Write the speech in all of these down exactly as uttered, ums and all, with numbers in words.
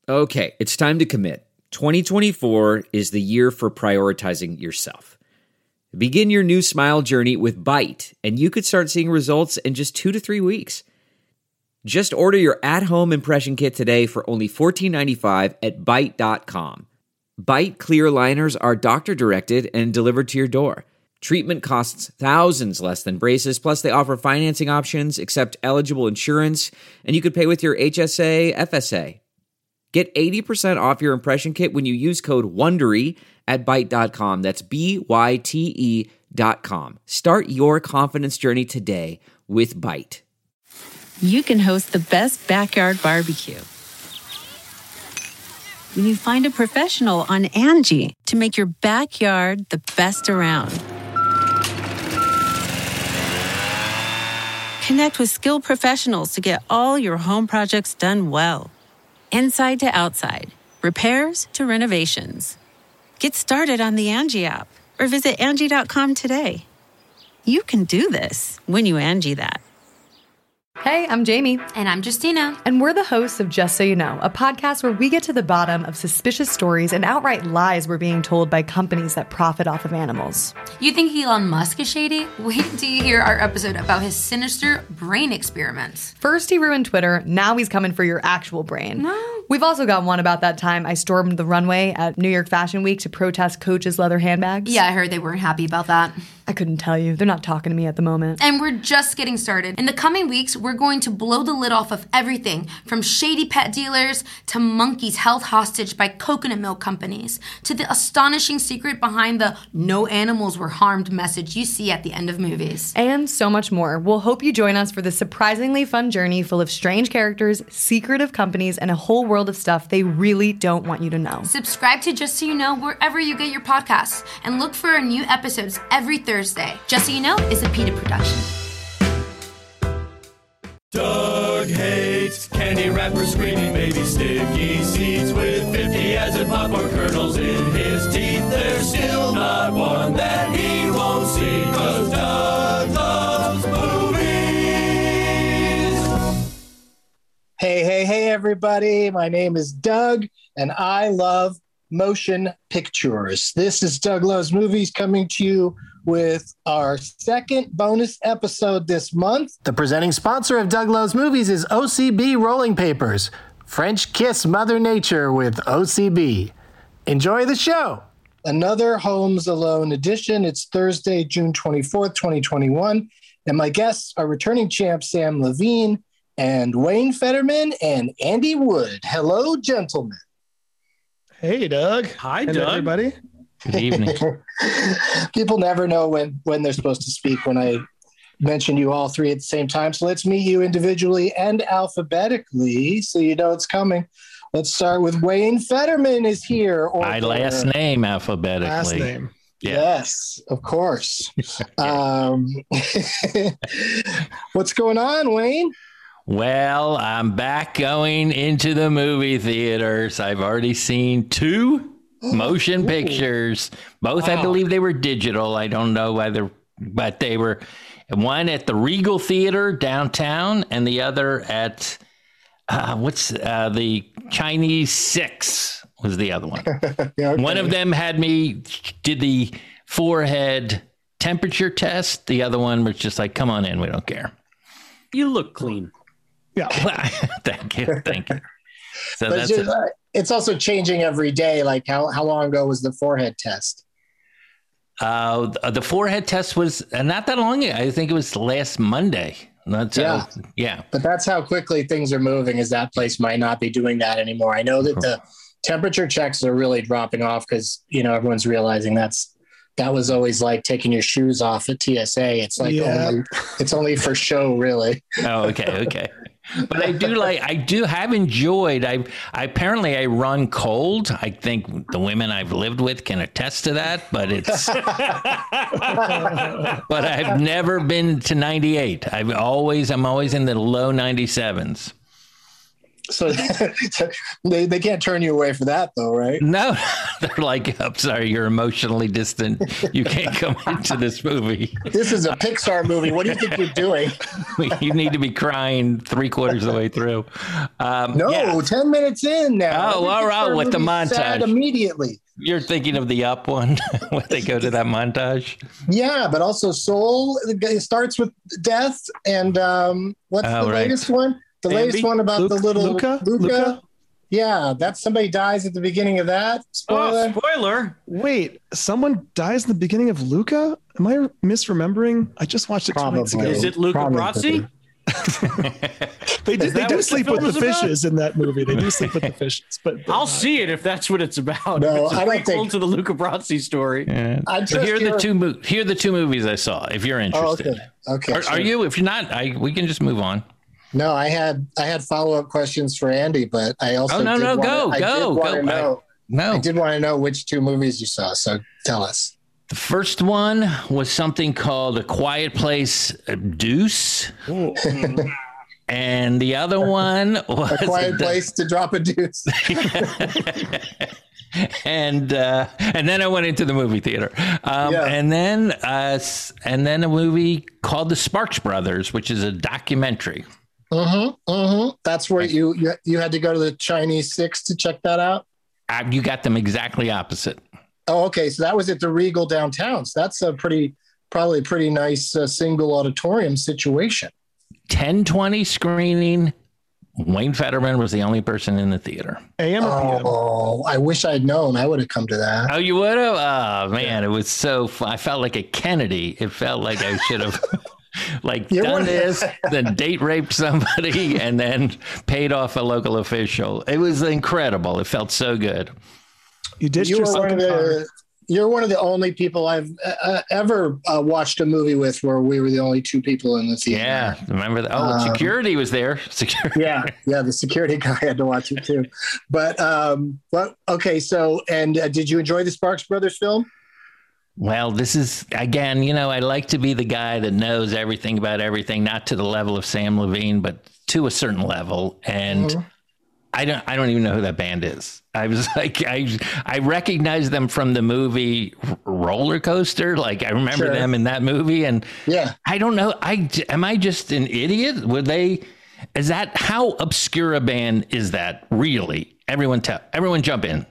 Okay, it's time to commit. twenty twenty-four is the year for prioritizing yourself. Begin your new smile journey with Byte, and you could start seeing results in just two to three weeks. Just order your at-home impression kit today for only fourteen ninety-five at byte dot com. Byte clear aligners are doctor-directed and delivered to your door. Treatment costs thousands less than braces, plus they offer financing options, accept eligible insurance, and you could pay with your H S A, F S A. Get eighty percent off your impression kit when you use code WONDERY at byte dot com. That's B Y T E dot com. Start your confidence journey today with Byte. You can host the best backyard barbecue when you find a professional on Angie to make your backyard the best around. Connect with skilled professionals to get all your home projects done well. Inside to outside, repairs to renovations. Get started on the Angie app or visit Angie dot com today. You can do this when you Angie that. Hey, I'm Jamie. And I'm Justina. And we're the hosts of Just So You Know, a podcast where we get to the bottom of suspicious stories and outright lies we're being told by companies that profit off of animals. You think Elon Musk is shady? Wait till you hear our episode about his sinister brain experiments. First he ruined Twitter, now he's coming for your actual brain. No. We've also got one about that time I stormed the runway at New York Fashion Week to protest Coach's leather handbags. Yeah, I heard they weren't happy about that. I couldn't tell you. They're not talking to me at the moment. And we're just getting started. In the coming weeks, we're going to blow the lid off of everything from shady pet dealers to monkeys held hostage by coconut milk companies to the astonishing secret behind the no animals were harmed message you see at the end of movies. And so much more. We'll hope you join us for this surprisingly fun journey full of strange characters, secretive companies, and a whole world of stuff they really don't want you to know. Subscribe to Just So You Know wherever you get your podcasts and look for our new episodes every Thursday. Just So You Know is a PETA production. Doug hates candy wrappers, screaming baby sticky seeds with fifty as in popcorn kernels in his teeth. There's still not one that he won't see, 'cause Doug loves movies. Hey, hey, hey, everybody. My name is Doug, and I love motion pictures. This is Doug Loves Movies coming to you with our second bonus episode this month. The presenting sponsor of Doug Loves Movies is O C B Rolling Papers. French kiss Mother Nature with O C B. Enjoy the show. Another Homes Alone edition. It's Thursday, June twenty-fourth, twenty twenty-one. And my guests are returning champ Sam Levine and Wayne Fetterman and Andy Wood. Hello, gentlemen. Hey, Doug. Hi, and Doug. everybody. Good evening. People never know when, when they're supposed to speak when I mention you all three at the same time. So let's meet you individually and alphabetically so you know it's coming. Let's start with Wayne Fetterman is here. Or My last name alphabetically. Last name. Yeah. Yes, of course. um, what's going on, Wayne? Well, I'm back going into the movie theaters. I've already seen two motion pictures. Both, wow. I believe they were digital. I don't know whether, but they were one at the Regal Theater downtown and the other at, uh, what's uh, the Chinese Six was the other one. Yeah, okay. One of them had me, did the forehead temperature test. The other one was just like, come on in, we don't care. You look clean. Yeah. Thank you. Thank you. So but that's it's, just, uh, it's also changing every day. Like how, how long ago was the forehead test? Uh, the forehead test was uh, not that long ago. I think it was last Monday. That's, yeah. Uh, yeah. But that's how quickly things are moving, is that place might not be doing that anymore. I know that the temperature checks are really dropping off because, you know, everyone's realizing that's, that was always like taking your shoes off at T S A. It's like, yeah. only, it's only for show, really. Oh, okay. Okay. But I do like, I do have enjoyed, I, I apparently I run cold. I think the women I've lived with can attest to that, but it's, but I've never been to ninety-eight. I've always, I'm always in the low ninety-sevens. So they, they can't turn you away for that, though, right? No, they're like, I'm sorry, you're emotionally distant. You can't come into this movie. This is a Pixar movie. What do you think you're doing? You need to be crying three quarters of the way through. Um, no, yeah. ten minutes in now. Oh, all right, with the montage. Immediately. You're thinking of the Up one when they go to that montage? Yeah, but also Soul. It starts with death. And um, what's oh, the right. latest one? The Bambi? latest one about Luke, the little Luca? Luca? Luca? Yeah, that somebody dies at the beginning of that. Spoiler. Oh, spoiler. Wait, someone dies in the beginning of Luca? Am I misremembering? I just watched it two nights ago. Probably. Is it Luca Probably. Brasi? They do, Is they that do what the sleep film with the is about? fishes in that movie. They do sleep with the fishes. But, but I'll not. see it if that's what it's about. No, if it's a I don't prequel think- to the Luca Brasi story. Yeah. I So just here are the hear- two mo- here are the two movies I saw. If you're Oh, interested, okay. Okay. are, sure. are you? If you're not, I we can just move on. No, I had I had follow up questions for Andy, but I also Oh no, did no, wanna, go, I go, did go! wanna know, I, no, I did want to know which two movies you saw. So tell us. the first one was something called A Quiet Place uh, Deuce, and the other one was A Quiet the- Place to Drop a Deuce. and uh, and then I went into the movie theater, um, Yeah. and then uh, s- and then a movie called The Sparks Brothers, which is a documentary. Mm-hmm, mm-hmm. That's where you, you you had to go to the Chinese Six to check that out. Uh, you got them exactly opposite. Oh, okay. So that was at the Regal downtown. So that's a pretty, probably pretty nice uh, single auditorium situation. ten twenty screening. Wayne Fetterman was the only person in the theater. A M or P M? Oh, I wish I'd known. I would have come to that. Oh, you would have? Oh, man, it was so fun. I felt like a Kennedy. It felt like I should have like You done were- this, then date raped somebody, and then paid off a local official. It was incredible. It felt so good. You ditched You your were one sunken of car. the. You're one of the only people I've uh, ever uh, watched a movie with where we were the only two people in the theater. Yeah, remember that? Oh, Um, security was there. Security. yeah, yeah. The security guy had to watch it too. But um, well, okay. So, and uh, did you enjoy the Sparks Brothers film? Well, this is, again, you know, I like to be the guy that knows everything about everything, not to the level of Sam Levine, but to a certain level. And Mhm. I don't, I don't even know who that band is. I was like, I, I recognize them from the movie Roller Coaster. Like I remember Sure. them in that movie, and Yeah. I don't know. I am I just an idiot? Would they? Is that how obscure a band is that? Really? Everyone tell. Everyone jump in.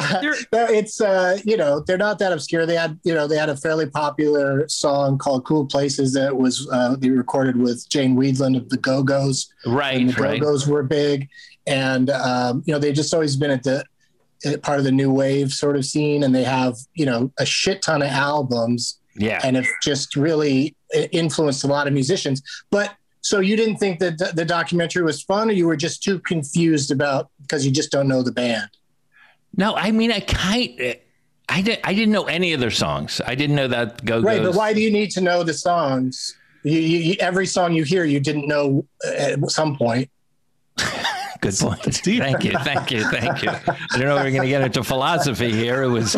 It's uh, you know, they're not that obscure. They had, you know, they had a fairly popular song called "Cool Places" that was uh, they recorded with Jane Weedland of the Go-Go's. Right. And the Right. Go-Go's were big, and um, you know, they've just always been at the at part of the new wave sort of scene, and they have, you know, a shit ton of albums, Yeah. and have just really influenced a lot of musicians. But so you didn't think that the, the documentary was fun, or you were just too confused about because you just don't know the band? No, I mean, I kind. I did. I didn't know any of their songs. I didn't know that Go-Go's. Right, but why do you need to know the songs? You, you, you, every song you hear, you didn't know at some point. Good point. Thank you. Thank you. Thank you. I don't know if we're going to get into philosophy here. It was.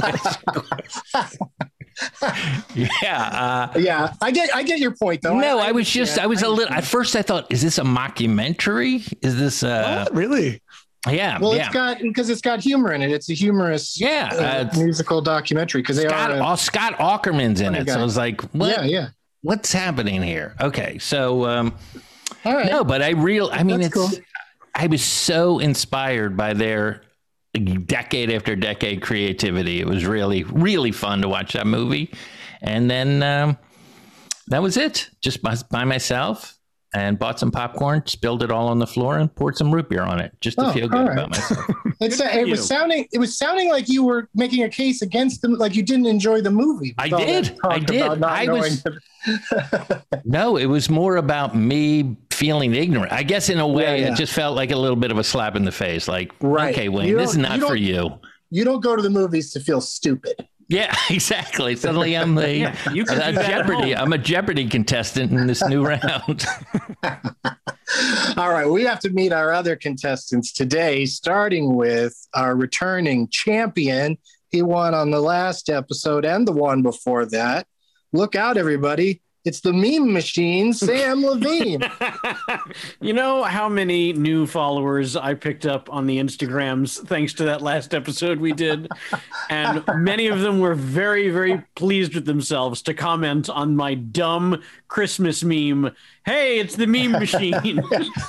yeah. Uh, Yeah, I get, I get your point, though. no, I, I was just. I was a little. At first, I thought, is this a mockumentary? Is this? Uh, What? Really? yeah. Well, yeah. it's got because it's got humor in it. It's a humorous, Yeah, uh, uh, it's- musical documentary because they Scott, are. oh, Scott Aukerman's in funny it. guy. So I was like, what? Yeah, yeah. What's happening here? Okay, so um, All right. no, but I real. I mean, That's it's. cool. I was so inspired by their decade after decade creativity. It was really, really fun to watch that movie. And then um, that was it. Just by, by myself, and bought some popcorn, spilled it all on the floor, and poured some root beer on it just to Oh, feel good all right. about myself. It's Good a, for it was you. sounding. It was sounding like you were making a case against them, like you didn't enjoy the movie. I with all that did. talk I did. about not I knowing was- the- No, it was more about me feeling ignorant. I guess in a way, Yeah, yeah. it just felt like a little bit of a slap in the face. Like, Right. okay, Wayne, You this is don't- not you for don't- you. You don't go to the movies to feel stupid. Yeah, exactly. Suddenly I'm the Yeah, you can a do that at Jeopardy. home. I'm a Jeopardy contestant in this new round. All right, we have to meet our other contestants today, starting with our returning champion. He won on the last episode and the one before that. Look out, everybody. It's the meme machine, Sam Levine. You know how many new followers I picked up on the Instagrams thanks to that last episode we did? And many of them were very, very pleased with themselves to comment on my dumb Christmas meme. Hey, it's the meme machine.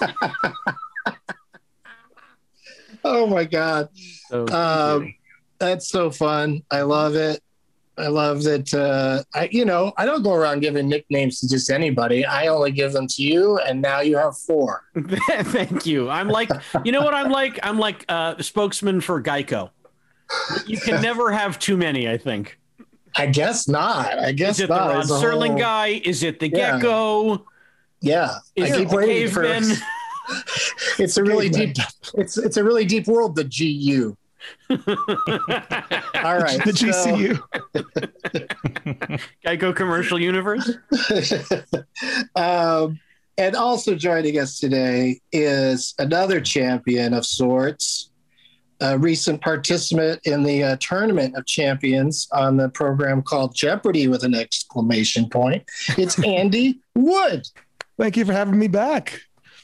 Oh my God. So, um, that's so fun. I love it. I love that. Uh, I, you know, I don't go around giving nicknames to just anybody. I only give them to you, and now you have four. Thank you. I'm like, you know what I'm like? I'm like uh, the spokesman for Geico. You can never have too many, I think. I guess not. I guess Is it not. the Rod As a Serling whole- guy? Is it the Yeah. Gecko? Yeah, Is I it keep the waiting for. caveman? It's a really deep. It's it's a really deep world. The G U. All right, The G C U. Geico Commercial Universe. um, and also joining us today is another champion of sorts, a recent participant in the uh, Tournament of Champions on the program called Jeopardy! With an exclamation point. It's Andy Wood. Thank you for having me back.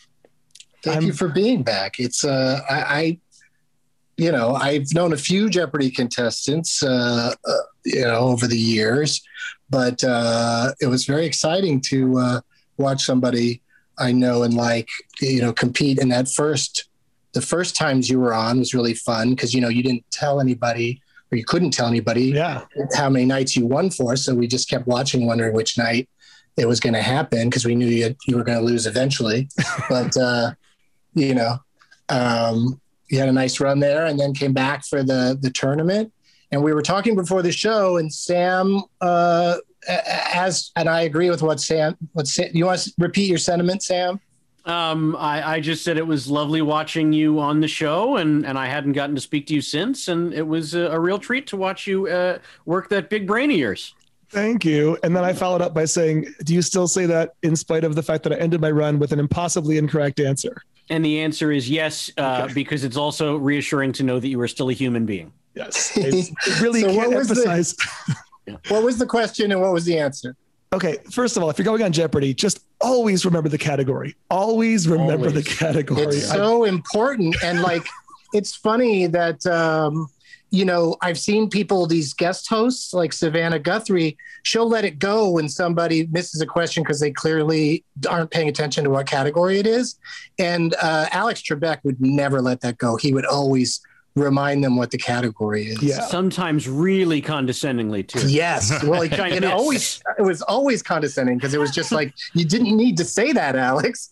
Thank I'm- you for being back. It's uh, I, I, you know, I've known a few Jeopardy contestants, uh, uh, you know, over the years, but uh, it was very exciting to uh, watch somebody I know and like, you know, compete in that first. The first times you were on was really fun because you know you didn't tell anybody or you couldn't tell anybody Yeah. how many nights you won for, so we just kept watching, wondering which night it was going to happen because we knew you you were going to lose eventually, but. uh You know, um, you had a nice run there and then came back for the, the tournament. And we were talking before the show and Sam, uh, as, and I agree with what Sam, what Sam, you want to repeat your sentiment, Sam? Um, I, I just said it was lovely watching you on the show, and, and I hadn't gotten to speak to you since. And it was a, a real treat to watch you uh, work that big brain of yours. Thank you. And then I followed up by saying, do you still say that in spite of the fact that I ended my run with an impossibly incorrect answer? And the answer is yes, uh, Okay. because it's also reassuring to know that you are still a human being. Yes. I really So what can't was the- emphasize. What was the question and what was the answer? Okay, first of all, if you're going on Jeopardy, just always remember the category. Always remember Always. the category. It's I- so important. And like, it's funny that, um, you know, I've seen people, these guest hosts like Savannah Guthrie, she'll let it go when somebody misses a question because they clearly aren't paying attention to what category it is. And uh, Alex Trebek would never let that go. He would always remind them what the category is. Yeah. Sometimes really condescendingly, too. Yes. Well, like, Which I it miss. always it was always condescending because it was just like you didn't need to say that, Alex.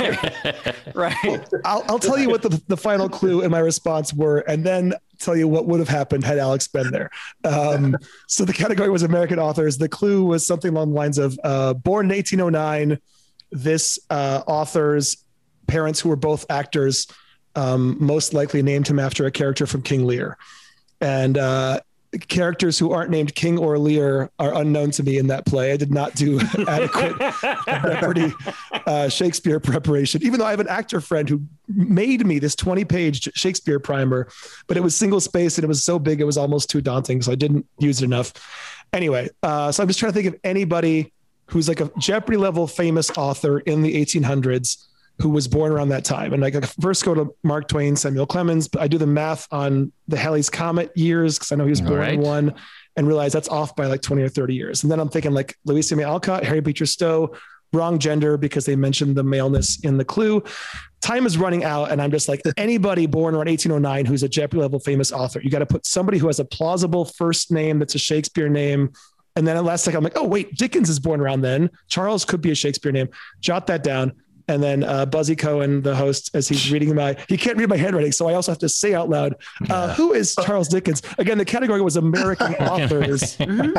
Right. I'll, I'll tell you what the, the final clue and my response were, and then tell you what would have happened had Alex been there. Um, so the category was American authors. The clue was something along the lines of uh, born in eighteen oh nine. This uh, author's parents, who were both actors, um, most likely named him after a character from King Lear. And uh, characters who aren't named King or Lear are unknown to me in that play. I did not do adequate Jeopardy uh, Shakespeare preparation, even though I have an actor friend who made me this twenty page Shakespeare primer, but it was single spaced and it was so big, it was almost too daunting. So I didn't use it enough. Anyway, uh, so I'm just trying to think of anybody who's like a Jeopardy level famous author in the eighteen hundreds who was born around that time. And like I first go to Mark Twain, Samuel Clemens, but I do the math on the Halley's Comet years because I know he was born All right. in one and realize that's off by like twenty or thirty years. And then I'm thinking like Louisa May Alcott, Harry Beecher Stowe, wrong gender because they mentioned the maleness in the clue. Time is running out. And I'm just like, anybody born around eighteen oh nine who's a Jeopardy level famous author, you got to put somebody who has a plausible first name that's a Shakespeare name. And then at last second, I'm like, oh, wait, Dickens is born around then. Charles could be a Shakespeare name. Jot that down. And then uh, Buzzy Cohen, the host, as he's reading my, he can't read my handwriting, so I also have to say out loud, uh, who is Charles Dickens? Again, the category was American authors.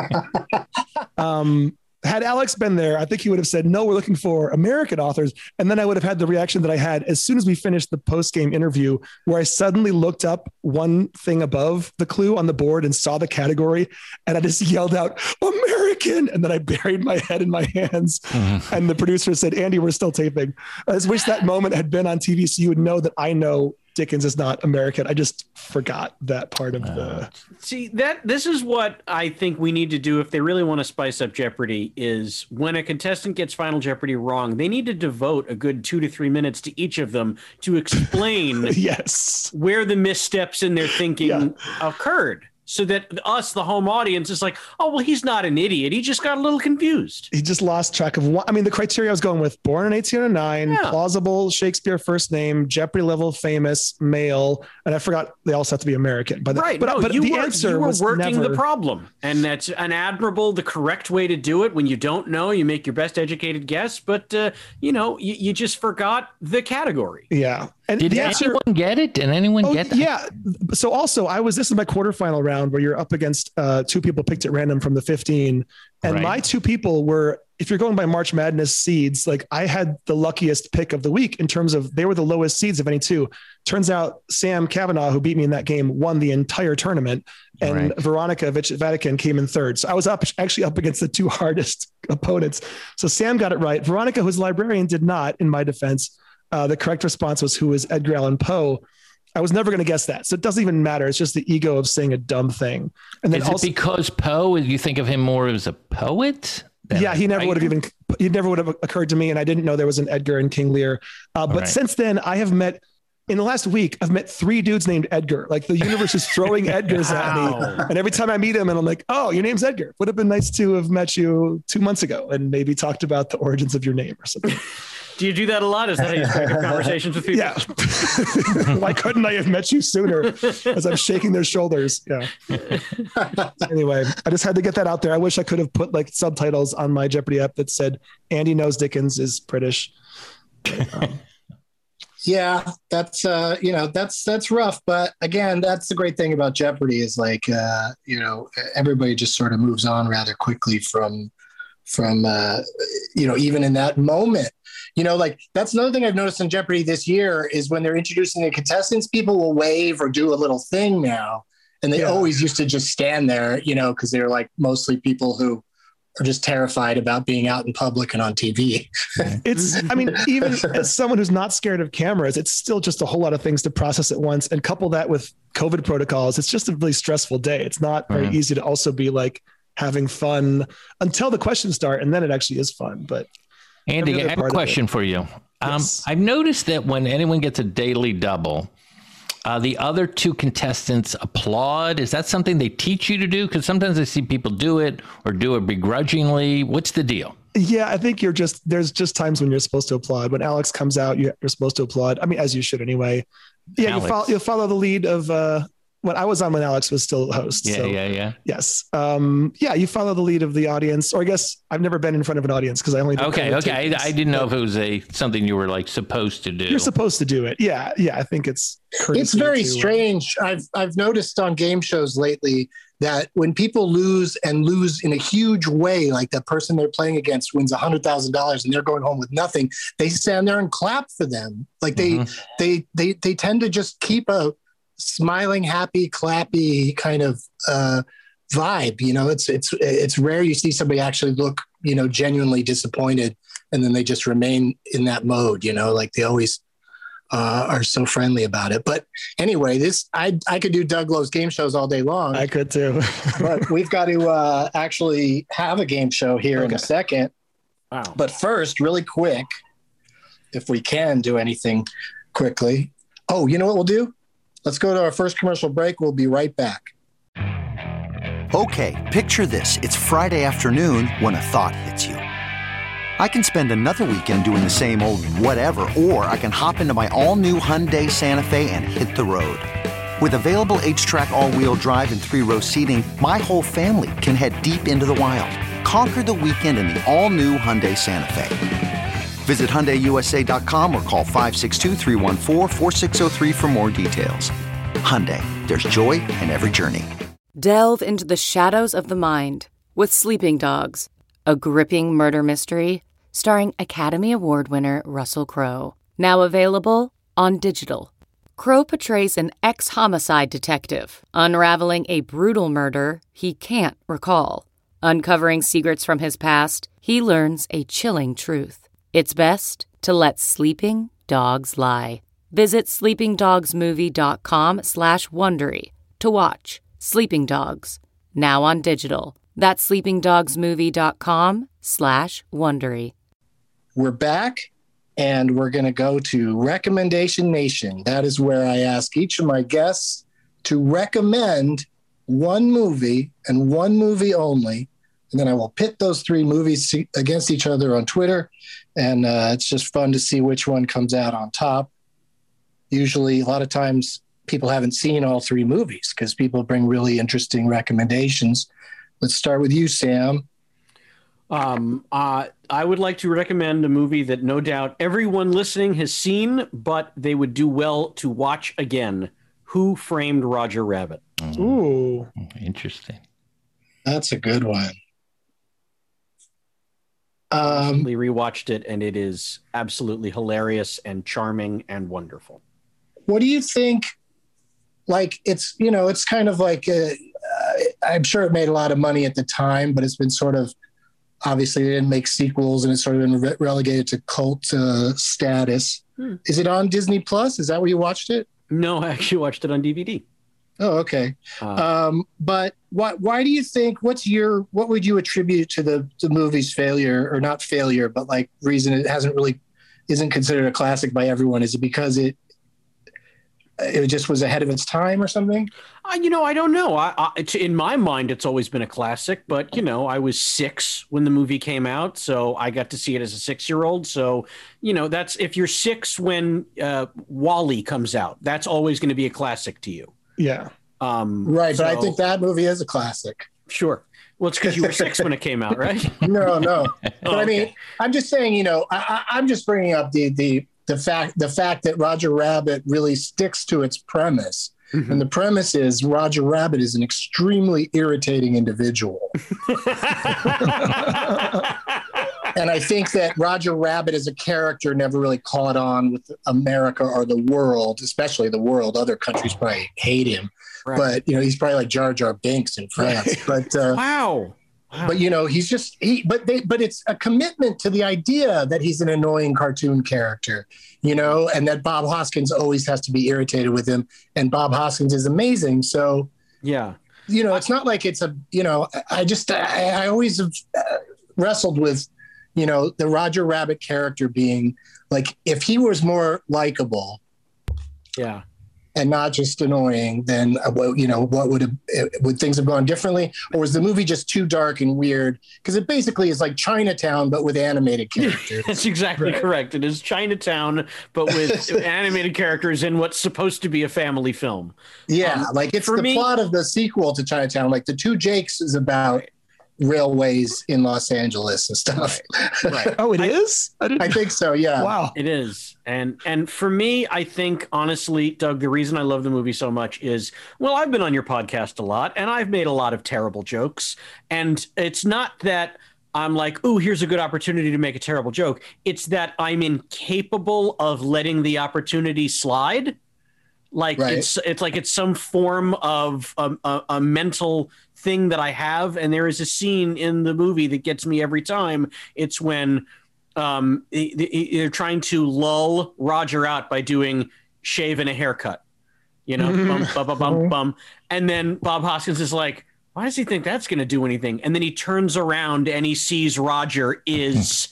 um, had Alex been there, I think he would have said, no, we're looking for American authors. And then I would have had the reaction that I had as soon as we finished the post-game interview, where I suddenly looked up one thing above the clue on the board and saw the category. And I just yelled out, American. And then I buried my head in my hands. Mm-hmm. And the producer said, Andy, we're still taping. I just wish that moment had been on T V so you would know that I know Dickens is not American. I just forgot that part of the. See, that this is what I think we need to do if they really want to spice up Jeopardy, is when a contestant gets Final Jeopardy wrong, they need to devote a good two to three minutes to each of them to explain yes. where the missteps in their thinking yeah. occurred. So that us, the home audience, is like, oh, well, he's not an idiot. He just got a little confused. He just lost track of what, I mean, the criteria I was going with: born in eighteen oh nine, yeah. plausible Shakespeare first name, Jeopardy level famous, male. And I forgot they also have to be American. But, right. but, no, but you the were, answer you were was working never... the problem. And that's an admirable, the correct way to do it. When you don't know, you make your best educated guess. But, uh, you know, you, you just forgot the category. Yeah. And Did answer, anyone get it? Did anyone oh, get that? Yeah. So also, I was, this is my quarterfinal round where you're up against uh, two people picked at random from the fifteen. And right. my two people were, if you're going by March Madness seeds, like I had the luckiest pick of the week in terms of they were the lowest seeds of any two. Turns out Sam Kavanaugh, who beat me in that game, won the entire tournament. And right. Veronica Vatican came in third. So I was up actually up against the two hardest opponents. So Sam got it right. Veronica, who's a librarian, did not, in my defense. Uh, the correct response was, who was Edgar Allan Poe? I was never going to guess that. So it doesn't even matter. It's just the ego of saying a dumb thing. And then Is also, it because Poe, you think of him more as a poet? Yeah, he never would have even, he never would have occurred to me. And I didn't know there was an Edgar in King Lear. Uh, but right. since then I have met, in the last week, I've met three dudes named Edgar. Like the universe is throwing Edgars at me. And every time I meet him and I'm like, oh, your name's Edgar. Would have been nice to have met you two months ago and maybe talked about the origins of your name or something. Do you do that a lot? Is that how you start your conversations with people? Yeah. Why couldn't I have met you sooner? As I'm shaking their shoulders. Yeah. Anyway, I just had to get that out there. I wish I could have put like subtitles on my Jeopardy app that said Andy knows Dickens is British. But, um, yeah, that's uh, you know, that's that's rough. But again, that's the great thing about Jeopardy is like uh, you know, everybody just sort of moves on rather quickly from from uh, you know, even in that moment. You know, like that's another thing I've noticed in Jeopardy this year is when they're introducing the contestants, people will wave or do a little thing now. And they yeah. always used to just stand there, you know, because they're like mostly people who are just terrified about being out in public and on T V. It's, I mean, even as someone who's not scared of cameras, it's still just a whole lot of things to process at once. And couple that with COVID protocols, it's just a really stressful day. It's not very mm-hmm. easy to also be like having fun until the questions start. And then it actually is fun. But Andy, I have a question for you. Um, yes. I've noticed that when anyone gets a daily double, uh, the other two contestants applaud. Is that something they teach you to do? Because sometimes I see people do it or do it begrudgingly. What's the deal? Yeah, I think you're just, there's just times when you're supposed to applaud. When Alex comes out, you're supposed to applaud. I mean, as you should anyway. Yeah, you follow, you follow the lead of, uh, when I was on when Alex was still host. Yeah, so, yeah, yeah. Yes. Um, yeah, you follow the lead of the audience, or I guess I've never been in front of an audience because I only. Okay, okay. I, I didn't know if it was a something you were like supposed to do. You're supposed to do it. Yeah, yeah. I think it's. It's very to, strange. I've I've noticed on game shows lately that when people lose and lose in a huge way, like that person they're playing against wins a hundred thousand dollars and they're going home with nothing, they stand there and clap for them. Like they mm-hmm. they they they tend to just keep a smiling, happy, clappy kind of uh, vibe. You know, it's it's it's rare you see somebody actually look, you know, genuinely disappointed, and then they just remain in that mode. You know, like they always uh, are so friendly about it. But anyway, this I I could do Doug Lowe's game shows all day long. I could too. But we've got to uh, actually have a game show here okay. in a second. Wow. But first, really quick, if we can do anything quickly. Oh, you know what we'll do? Let's go to our first commercial break. We'll be right back. Okay, picture this. It's Friday afternoon when a thought hits you. I can spend another weekend doing the same old whatever, or I can hop into my all-new Hyundai Santa Fe and hit the road. With available H-Track all-wheel drive and three-row seating, my whole family can head deep into the wild. Conquer the weekend in the all-new Hyundai Santa Fe. Visit Hyundai U S A dot com or call five six two, three one four, four six zero three for more details. Hyundai, there's joy in every journey. Delve into the shadows of the mind with Sleeping Dogs, a gripping murder mystery starring Academy Award winner Russell Crowe. Now available on digital. Crowe portrays an ex-homicide detective unraveling a brutal murder he can't recall. Uncovering secrets from his past, he learns a chilling truth. It's best to let sleeping dogs lie. Visit sleepingdogsmovie.com slash Wondery to watch Sleeping Dogs, now on digital. That's sleepingdogsmovie.com slash Wondery. We're back, and we're going to go to Recommendation Nation. That is where I ask each of my guests to recommend one movie and one movie only. And then I will pit those three movies against each other on Twitter. And uh, it's just fun to see which one comes out on top. Usually, a lot of times, people haven't seen all three movies because people bring really interesting recommendations. Let's start with you, Sam. Um, uh, I would like to recommend a movie that no doubt everyone listening has seen, but they would do well to watch again. Who Framed Roger Rabbit? Ooh. Interesting. That's a good one. I recently rewatched it, and it is absolutely hilarious and charming and wonderful. What do you think? Like, it's, you know, it's kind of like, a, uh, I'm sure it made a lot of money at the time, but it's been sort of, obviously they didn't make sequels, and it's sort of been re- relegated to cult uh, status. Hmm. Is it on Disney Plus? Is that where you watched it? No, I actually watched it on D V D. Oh, okay. Uh, um, but why, why do you think, what's your, what would you attribute to the, the movie's failure, or not failure, but like reason it hasn't really, isn't considered a classic by everyone? Is it because it, it just was ahead of its time or something? Uh, you know, I don't know. I, I, it's, in my mind, it's always been a classic, but, you know, I was six when the movie came out, so I got to see it as a six-year-old. So, you know, that's, if you're six when uh, WALL-E comes out, that's always going to be a classic to you. Yeah. Um, right, so, but I think that movie is a classic. Sure. Well, it's because you were six when it came out, right? No, no. But oh, I mean, okay. I'm just saying, you know, I, I'm just bringing up the the the fact the fact that Roger Rabbit really sticks to its premise. Mm-hmm. And the premise is Roger Rabbit is an extremely irritating individual. And I think that Roger Rabbit as a character never really caught on with America or the world, especially the world. Other countries probably hate him. Right. But, you know, he's probably like Jar Jar Binks in France. But uh, wow. wow. But, you know, he's just he but they but it's a commitment to the idea that he's an annoying cartoon character, you know, and that Bob Hoskins always has to be irritated with him. And Bob Hoskins is amazing. So, yeah, you know, it's not like it's a, you know, I just I, I always have wrestled with, you know, the Roger Rabbit character being like, if he was more likable. Yeah. And not just annoying, then uh, well, you know, what would have, would things have gone differently, or was the movie just too dark and weird? Because it basically is like Chinatown, but with animated characters. That's exactly right. Correct. It is Chinatown, but with animated characters in what's supposed to be a family film. Yeah, um, like it's the me, plot of the sequel to Chinatown. Like the Two Jakes is about right. railways in Los Angeles and stuff. Right. right. Oh, it is? I, I think so. Yeah. Wow. It is. And and for me, I think, honestly, Doug, the reason I love the movie so much is, well, I've been on your podcast a lot, and I've made a lot of terrible jokes. And it's not that I'm like, ooh, here's a good opportunity to make a terrible joke. It's that I'm incapable of letting the opportunity slide. Like right. it's it's like it's some form of a, a, a mental thing that I have. And there is a scene in the movie that gets me every time. It's when um, they're trying to lull Roger out by doing shave and a haircut, you know, bum, bum, bum, bum, bum. And then Bob Hoskins is like, why does he think that's going to do anything? And then he turns around and he sees Roger is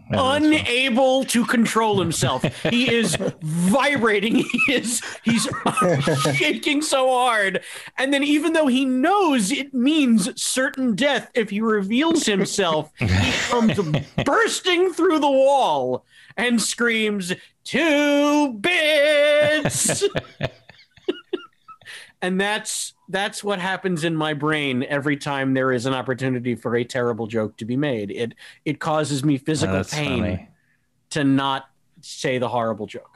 unable to control himself. He is vibrating. He is he's shaking so hard. And then even though he knows it means certain death if he reveals himself, he comes bursting through the wall and screams, "Two bits!" And that's that's what happens in my brain every time there is an opportunity for a terrible joke to be made. It it causes me physical oh, pain funny. to not say the horrible joke.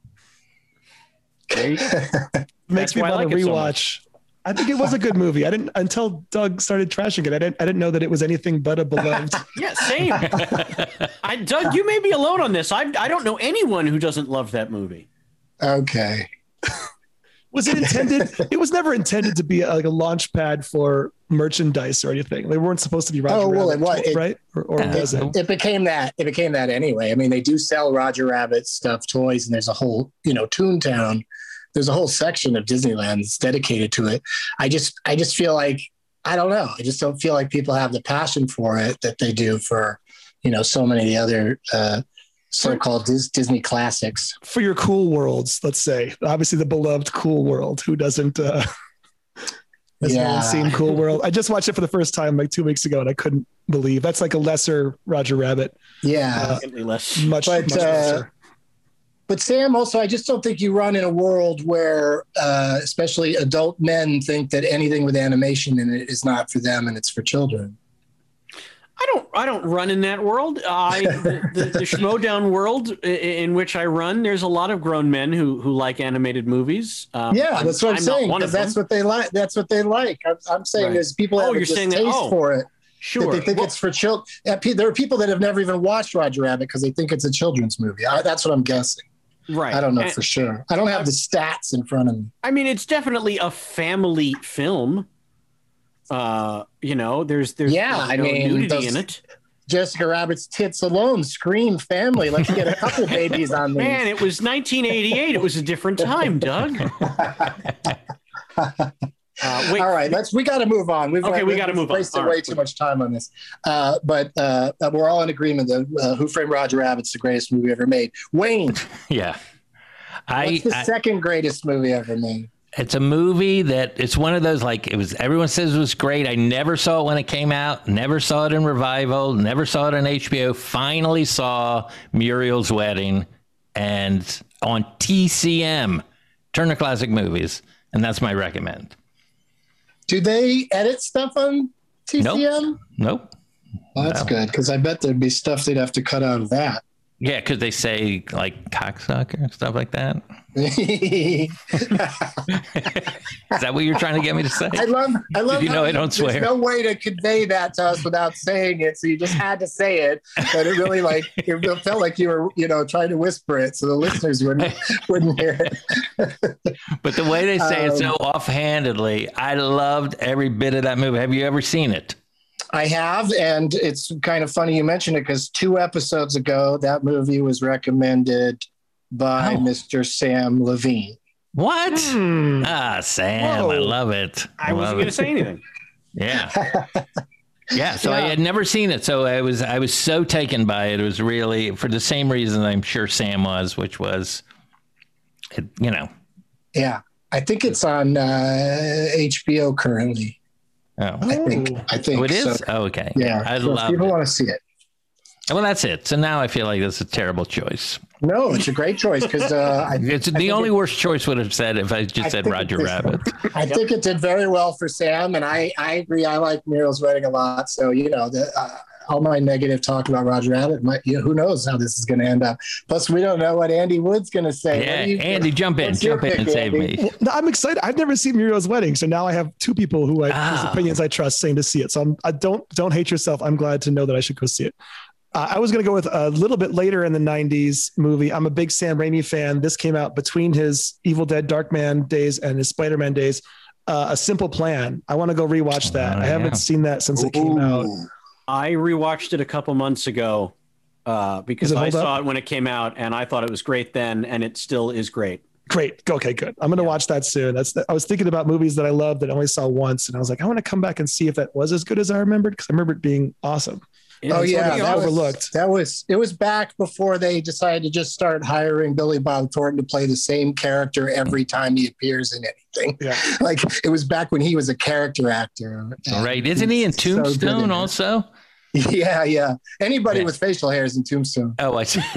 Makes me want to rewatch. So I think it was a good movie. I didn't until Doug started trashing it. I didn't I didn't know that it was anything but a beloved. Yeah, same. I Doug, you may be alone on this. I I don't know anyone who doesn't love that movie. Okay. Was it intended? It was never intended to be a, like a launch pad for merchandise or anything. They weren't supposed to be Roger oh, well, Rabbit, it, what, it, right? Or, or it, was it? It became that. It became that anyway. I mean, they do sell Roger Rabbit stuffed toys, and there's a whole, you know, Toontown. There's a whole section of Disneyland that's dedicated to it. I just, I just feel like, I don't know. I just don't feel like people have the passion for it that they do for, you know, so many of the other uh, so-called Dis- Disney classics. For your cool worlds, let's say, obviously the beloved Cool World. Who doesn't? Uh, has Yeah. no one seen Cool World? I just watched it for the first time like two weeks ago, and I couldn't believe that's like a lesser Roger Rabbit. Yeah, Uh, less. much, But, much uh, lesser. But Sam, also, I just don't think you run in a world where, uh, especially adult men, think that anything with animation in it is not for them and it's for children. I don't. I don't run in that world. I the, the, the Schmodown world i- in which I run. There's a lot of grown men who who like animated movies. Um, Yeah, I'm- that's what I'm, I'm not saying. one Because of that's them. what they like. That's what they like. I'm, I'm saying Right. there's people that Oh, have a you're saying that- distaste oh, for it. Sure. That they think Well- it's for children. There are people that have never even watched Roger Rabbit because they think it's a children's movie. I, that's what I'm guessing. Right. I don't know And- for sure. I don't have the stats in front of me. I mean, it's definitely a family film. Uh, you know, there's there's Yeah, there's I no mean, nudity those- in it. Jessica Rabbit's tits alone scream family. Let's get a couple babies on these. Man, it was nineteen eighty-eight. It was a different time, Doug. Uh, wait, All right, let's. We got to move on. We've Okay, we we've gotta move on. Wasted All way right. too much time on this, uh, but uh, we're all in agreement that uh, Who Framed Roger Rabbit's the greatest movie ever made. Wayne, Yeah. I, what's the I second greatest movie ever made? it's a movie that it's one of those, like, it was, everyone says it was great. I never saw it when it came out, never saw it in revival, never saw it on H B O. Finally saw Muriel's Wedding and on T C M, Turner Classic Movies. And that's my recommend. Do they edit stuff on T C M? Nope. Nope. Well, that's No. good because I bet there'd be stuff they'd have to cut out of that. Yeah, because they say like cocksucker and stuff like that. I Is that what you're trying to get me to say? love. I love. You know how I don't there's swear. no way to convey that to us without saying it, so you just had to say it. But it really, like, it felt like you were, you know, trying to whisper it so the listeners wouldn't wouldn't hear it. But the way they say it so Um, offhandedly, I loved every bit of that movie. Have you ever seen it? I have, and it's kind of funny you mention it because two episodes ago, that movie was recommended by Oh. Mister Sam Levine. What? Hmm. Ah, Sam, I Whoa. love it. I wasn't love going to it. say anything. Yeah. Yeah, so I Yeah. had never seen it, so I was I was so taken by it. It was really for the same reason I'm sure Sam was, which was, it, you know, Yeah, I think it's on uh, H B O currently. oh, I think. I think oh it is. so. Oh, okay, Yeah, I so if love people it. want to see it. Well, that's it. So now I feel like this is a terrible choice. No, it's a great choice because uh, I, It's I the think only it- worst choice would have said if I just I said think Roger it- Rabbit. I think it did very well for Sam, and I, I agree. I like Muriel's Wedding a lot. So you know, the, uh, all my negative talk about Roger Rabbit, might, you know, who knows how this is going to end up. Plus, we don't know what Andy Wood's going to say. What Yeah, do you- Andy, jump in, what's your jump in and pick, save Andy? me. Well, no, I'm excited. I've never seen Muriel's Wedding, so now I have two people who I whose Ah. opinions I trust saying to see it. So I'm, I don't don't hate yourself. I'm glad to know that I should go see it. Uh, I was going to go with a little bit later in the nineties movie. I'm a big Sam Raimi fan. This came out between his Evil Dead Darkman days and his Spider-Man days. Uh, A Simple Plan. I want to go rewatch that. Oh, I haven't yeah. seen that since it came out. I rewatched it a couple months ago uh, because Does it I hold up? saw it when it came out, and I thought it was great then, and it still is great. Great. Okay, good. I'm going to watch that soon. That's. I was thinking about movies that I love that I only saw once, and I was like, I want to come back and see if that was as good as I remembered because I remember it being awesome. Oh It's yeah, already that overlooked. was that was it was back before they decided to just start hiring Billy Bob Thornton to play the same character every time he appears in anything. Yeah. Like it was back when he was a character actor. All right, isn't he in He's so good in Tombstone it. also? Yeah, yeah. Anybody Yeah. with facial hairs in Tombstone. Oh, I see.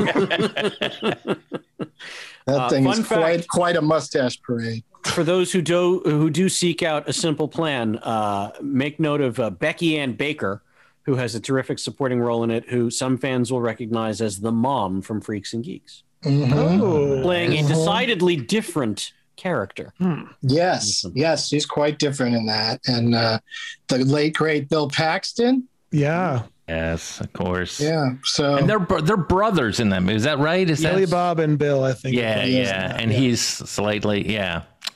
That Uh, thing fun is fact. quite quite a mustache parade. For those who do who do seek out A Simple Plan, uh, make note of uh, Becky Ann Baker, who has a terrific supporting role in it, who some fans will recognize as the mom from Freaks and Geeks, Oh. playing a decidedly different character. Yes, yes, she's quite different in that. And uh, the late great Bill Paxton. Yeah. Yes, of course. Yeah. So And they're bro- they're brothers in that movie. Is that right? Is Billy that Bob and Bill, I think. Yeah, He is yeah. now, And yeah. he's slightly, yeah.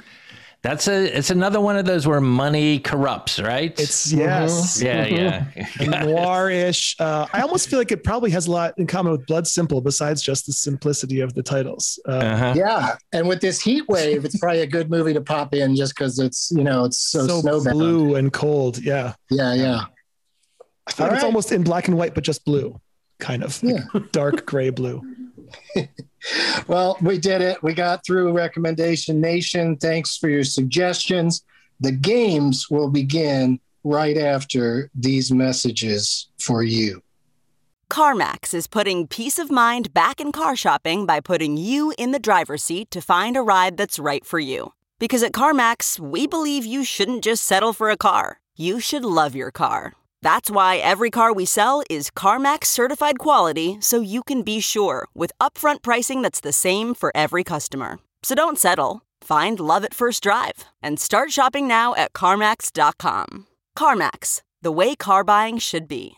That's a. It's another one of those where money corrupts, right? It's yes, yeah, yeah, noir-ish. Uh, I almost feel like it probably has a lot in common with Blood Simple, besides just the simplicity of the titles. Uh, uh-huh. Yeah, and with this heat wave, it's probably a good movie to pop in just because it's you know it's so, so snowbound. blue and cold. Yeah, yeah, yeah. I feel like it's almost in black and white, but just blue, kind of yeah. like dark gray blue. Well, we did it. We got through Recommendation Nation. Thanks for your suggestions. The games will begin right after these messages for you. CarMax is putting peace of mind back in car shopping by putting you in the driver's seat to find a ride that's right for you. Because at CarMax, we believe you shouldn't just settle for a car. You should love your car. That's why every car we sell is CarMax certified quality, so you can be sure with upfront pricing that's the same for every customer. So don't settle. Find love at first drive and start shopping now at CarMax dot com. CarMax, the way car buying should be.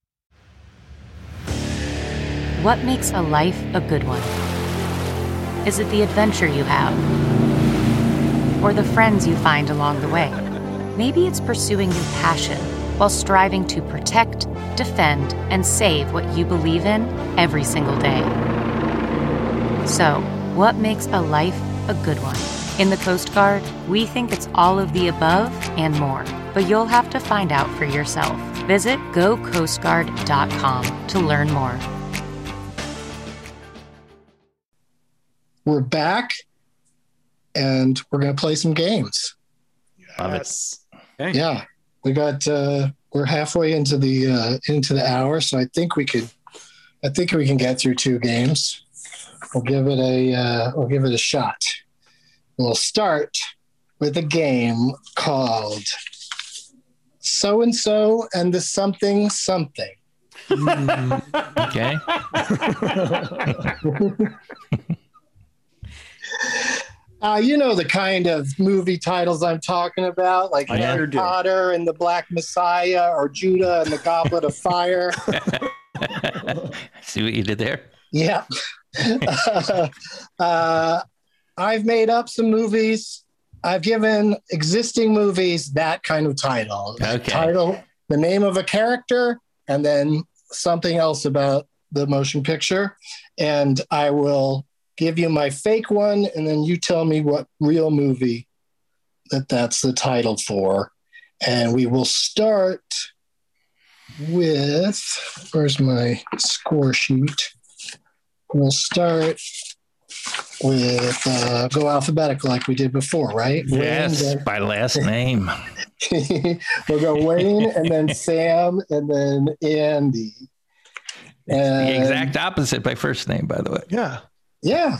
What makes a life a good one? Is it the adventure you have? Or the friends you find along the way? Maybe it's pursuing your passion while striving to protect, defend, and save what you believe in every single day. So, what makes a life a good one? In the Coast Guard, we think it's all of the above and more, but you'll have to find out for yourself. Visit go coast guard dot com to learn more. We're back, and we're going to play some games. Yes. Okay. Yeah. We got uh, we're halfway into the uh, into the hour, so I think we could I think we can get through two games. We'll give it a uh, we'll give it a shot. We'll start with a game called So and So and the Something Something. Okay. Uh, you know the kind of movie titles I'm talking about, like I Harry sure do. Potter and the Black Messiah, or Judah and the Goblet of Fire. See what you did there? Yeah. uh, I've made up some movies. I've given existing movies that kind of title. Okay. Title, the name of a character, and then something else about the motion picture. And I will give you my fake one, and then you tell me what real movie that that's the title for. And we will start with, where's my score sheet? We'll start with, uh, go alphabetical like we did before, right? Yes, Wayne, by last name. we'll go Wayne, and then Sam, and then Andy. And, The exact opposite by first name, by the way. Yeah. Yeah.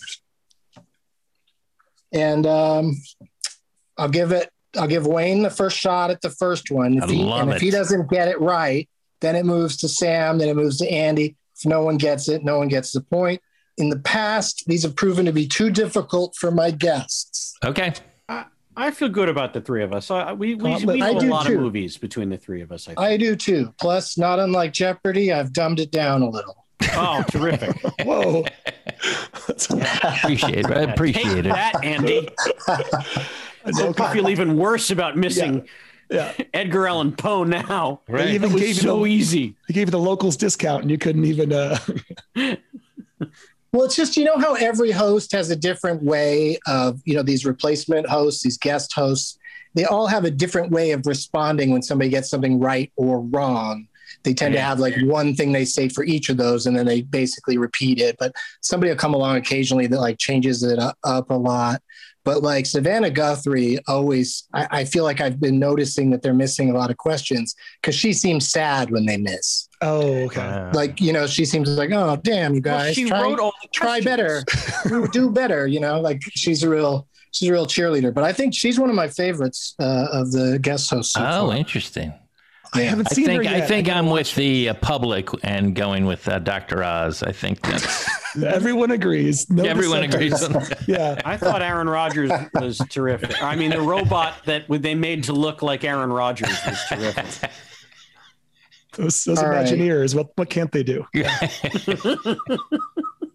And um, I'll give it, I'll give Wayne the first shot at the first one. If I he, love and it. if he doesn't get it right, then it moves to Sam, then it moves to Andy. If no one gets it, no one gets the point. In the past, these have proven to be too difficult for my guests. Okay. I, I feel good about the three of us. I, we we, Uh, we I know a do lot too. of movies between the three of us. I think. I do too. Plus, not unlike Jeopardy, I've dumbed it down a little. Oh, terrific. Whoa. Appreciate it. I appreciate Take it. that, Andy. I hope you feel even worse about missing Yeah. Edgar Allan Poe now. They Right. even It was gave you so the, easy. They gave you the locals discount, and you couldn't even. Uh, Well, it's just, you know how every host has a different way of, you know, these replacement hosts, these guest hosts, they all have a different way of responding when somebody gets something right or wrong. They tend to have like one thing they say for each of those, and then they basically repeat it. But somebody will come along occasionally that like changes it up, up a lot. But like Savannah Guthrie always, I, I feel like I've been noticing that they're missing a lot of questions because she seems sad when they miss. oh, okay. Like, you know, she seems like, oh, damn, you Well, guys, she try, wrote all the try better, questions. do, do better. You know, like she's a real, she's a real cheerleader. But I think she's one of my favorites uh, of the guest hosts. So Oh, far. interesting. I haven't I seen think her I yet. think gotta I'm watch with the uh, public and going with uh, Doctor Oz. I think that's it. Everyone agrees. No everyone dissenters. agrees. On that. Yeah. I thought Aaron Rodgers was terrific. I mean, the robot that they made to look like Aaron Rodgers was terrific. Those, those All right. Imagineers, what what can't they do?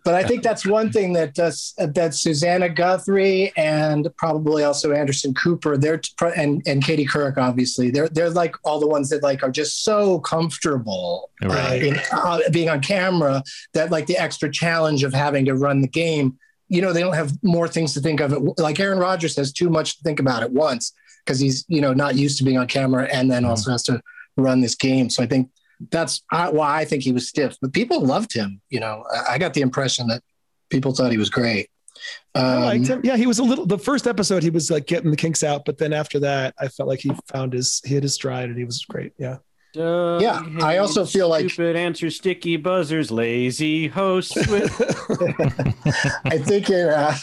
But I think that's one thing that does, that Susanna Guthrie and probably also Anderson Cooper, they're and and Katie Couric, obviously, they're they're like all the ones that like are just so comfortable Right. uh, in, uh, being on camera that like the extra challenge of having to run the game. You know, they don't have more things to think of. It like Aaron Rodgers has too much to think about at once because he's you know not used to being on camera and then also has to run this game. So I think. That's why I think he was stiff, but people loved him. You know, I got the impression that people thought he was great. Um, I liked him. Yeah, he was a little. The first episode, he was like getting the kinks out, but then after that, I felt like he found his he hit his stride, and he was great. Yeah. Doug Yeah, I also feel like- stupid answer, sticky buzzers, lazy host. With I think it. Uh,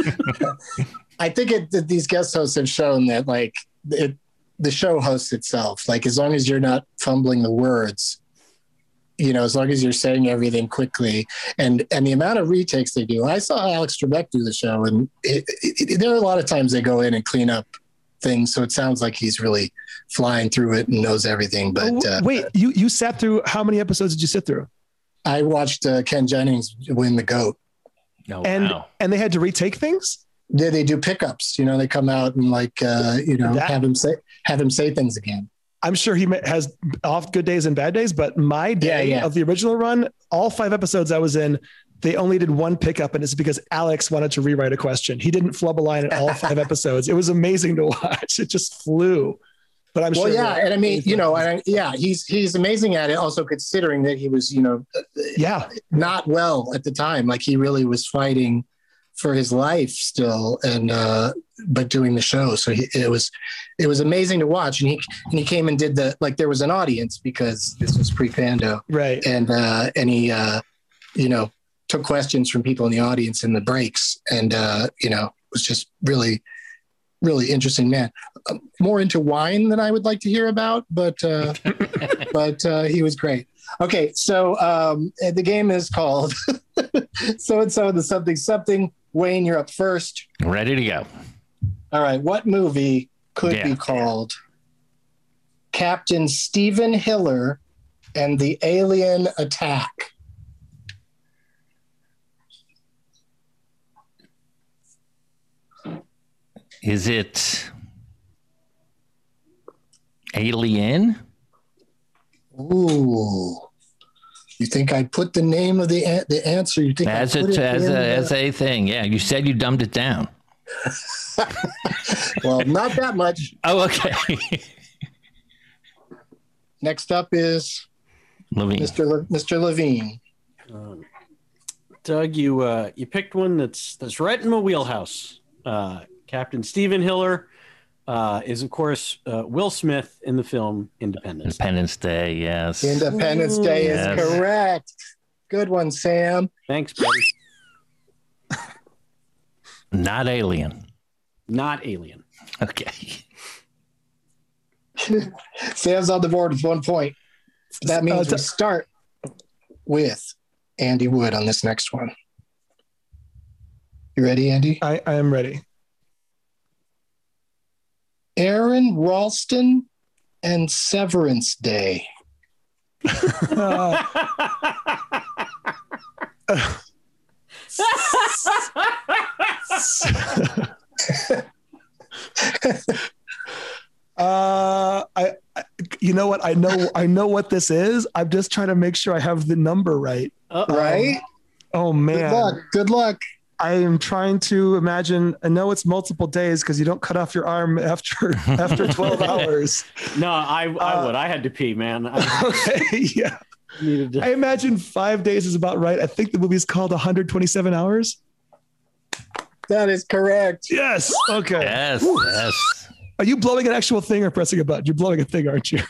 I think it. That these guest hosts have shown that, like, it, the show hosts itself. Like, as long as you're not fumbling the words, you know, as long as you're saying everything quickly, and and the amount of retakes they do. I saw Alex Trebek do the show, and it, it, it, there are a lot of times they go in and clean up things, so it sounds like he's really flying through it and knows everything. But uh, Wait, you you sat through how many episodes did you sit through? I watched uh, Ken Jennings win the GOAT. Oh, and wow. and they had to retake things. They they do pickups. You know, they come out and like uh, you know That- have him say have him say things again. I'm sure he ma- has off good days and bad days, but my day Yeah, yeah. of the original run, all five episodes I was in, they only did one pickup, and it's because Alex wanted to rewrite a question. He didn't flub a line in all five episodes. It was amazing to watch. It just flew. But I'm Well, sure. yeah, and I mean, you know, and I, yeah, he's he's amazing at it. Also, considering that he was, you know, yeah, not well at the time. Like he really was fighting for his life still, and uh, but doing the show. So he, it was it was amazing to watch. And he and he came and did the like there was an audience because this was pre-Pando, right? And uh, and he uh, you know took questions from people in the audience in the breaks, and uh, you know was just really. Really interesting man. Uh, more into wine than I would like to hear about, but uh, but uh, he was great. Okay, so um, the game is called so and so the something something. Wayne, you're up first. Ready to go. All right, what movie could Yeah. be called Captain Stephen Hiller and the Alien Attack? Is it Alien? Ooh. You think I put the name of the a- the answer? You think As I a put it as in a the- as a thing, yeah. You said you dumbed it down. Well, not that much. Oh, okay. Next up is Levine. Mister Le- Mister Levine. Um, Doug, you uh, you picked one that's that's right in my wheelhouse. Uh, Captain Stephen Hiller uh, is, of course, uh, Will Smith in the film Independence. Independence Day, yes. Independence Day is Yes. correct. Good one, Sam. Thanks, buddy. Not Alien. Not Alien. Okay. Sam's on the board with one point. That means we start with Andy Wood on this next one. You ready, Andy? I, I am ready. Aaron Ralston and Severance Day. Uh, Uh, I, I, you know what? I know, I know what this is. I'm just trying to make sure I have the number right. Uh-oh. Right? Oh man. Good luck. Good luck. I am trying to imagine. I know it's multiple days because you don't cut off your arm after after twelve hours. No, I I Uh, would. I had to pee, man. I Okay, yeah. needed to. I imagine five days is about right. I think the movie's called one hundred twenty-seven hours. That is correct. Yes. Okay. Yes, yes. Are you blowing an actual thing or pressing a button? You're blowing a thing, aren't you?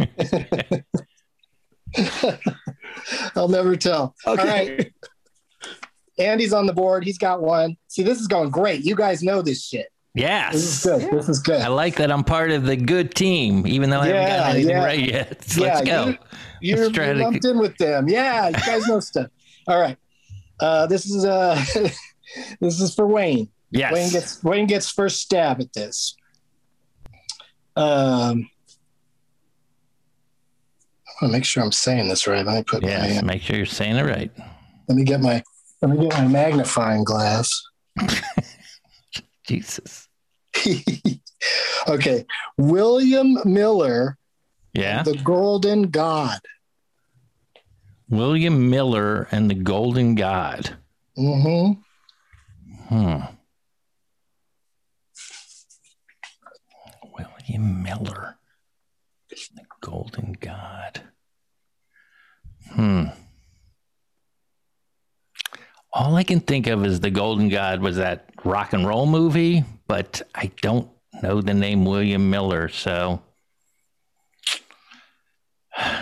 I'll never tell. Okay. All right. Andy's on the board. He's got one. See, this is going great. You guys know this shit. Yes. This is good. This is good. I like that I'm part of the good team, even though I haven't Yeah, gotten anything yeah. right yet. So Yeah, let's go. you- You're, Let's try you're to- lumped in with them. Yeah, you guys know stuff. All right. Uh, this is uh, this is for Wayne. Yes. Wayne gets Wayne gets first stab at this. Um, I want to make sure I'm saying this right. Let me put Yes, my, make sure you're saying it right. let me get my Let me get my magnifying glass. Jesus. Okay. William Miller. Yeah. The Golden God. William Miller and the Golden God. Mm-hmm. Hmm. William Miller. The Golden God. Hmm. All I can think of is the Golden God was that rock and roll movie, but I don't know the name William Miller, so I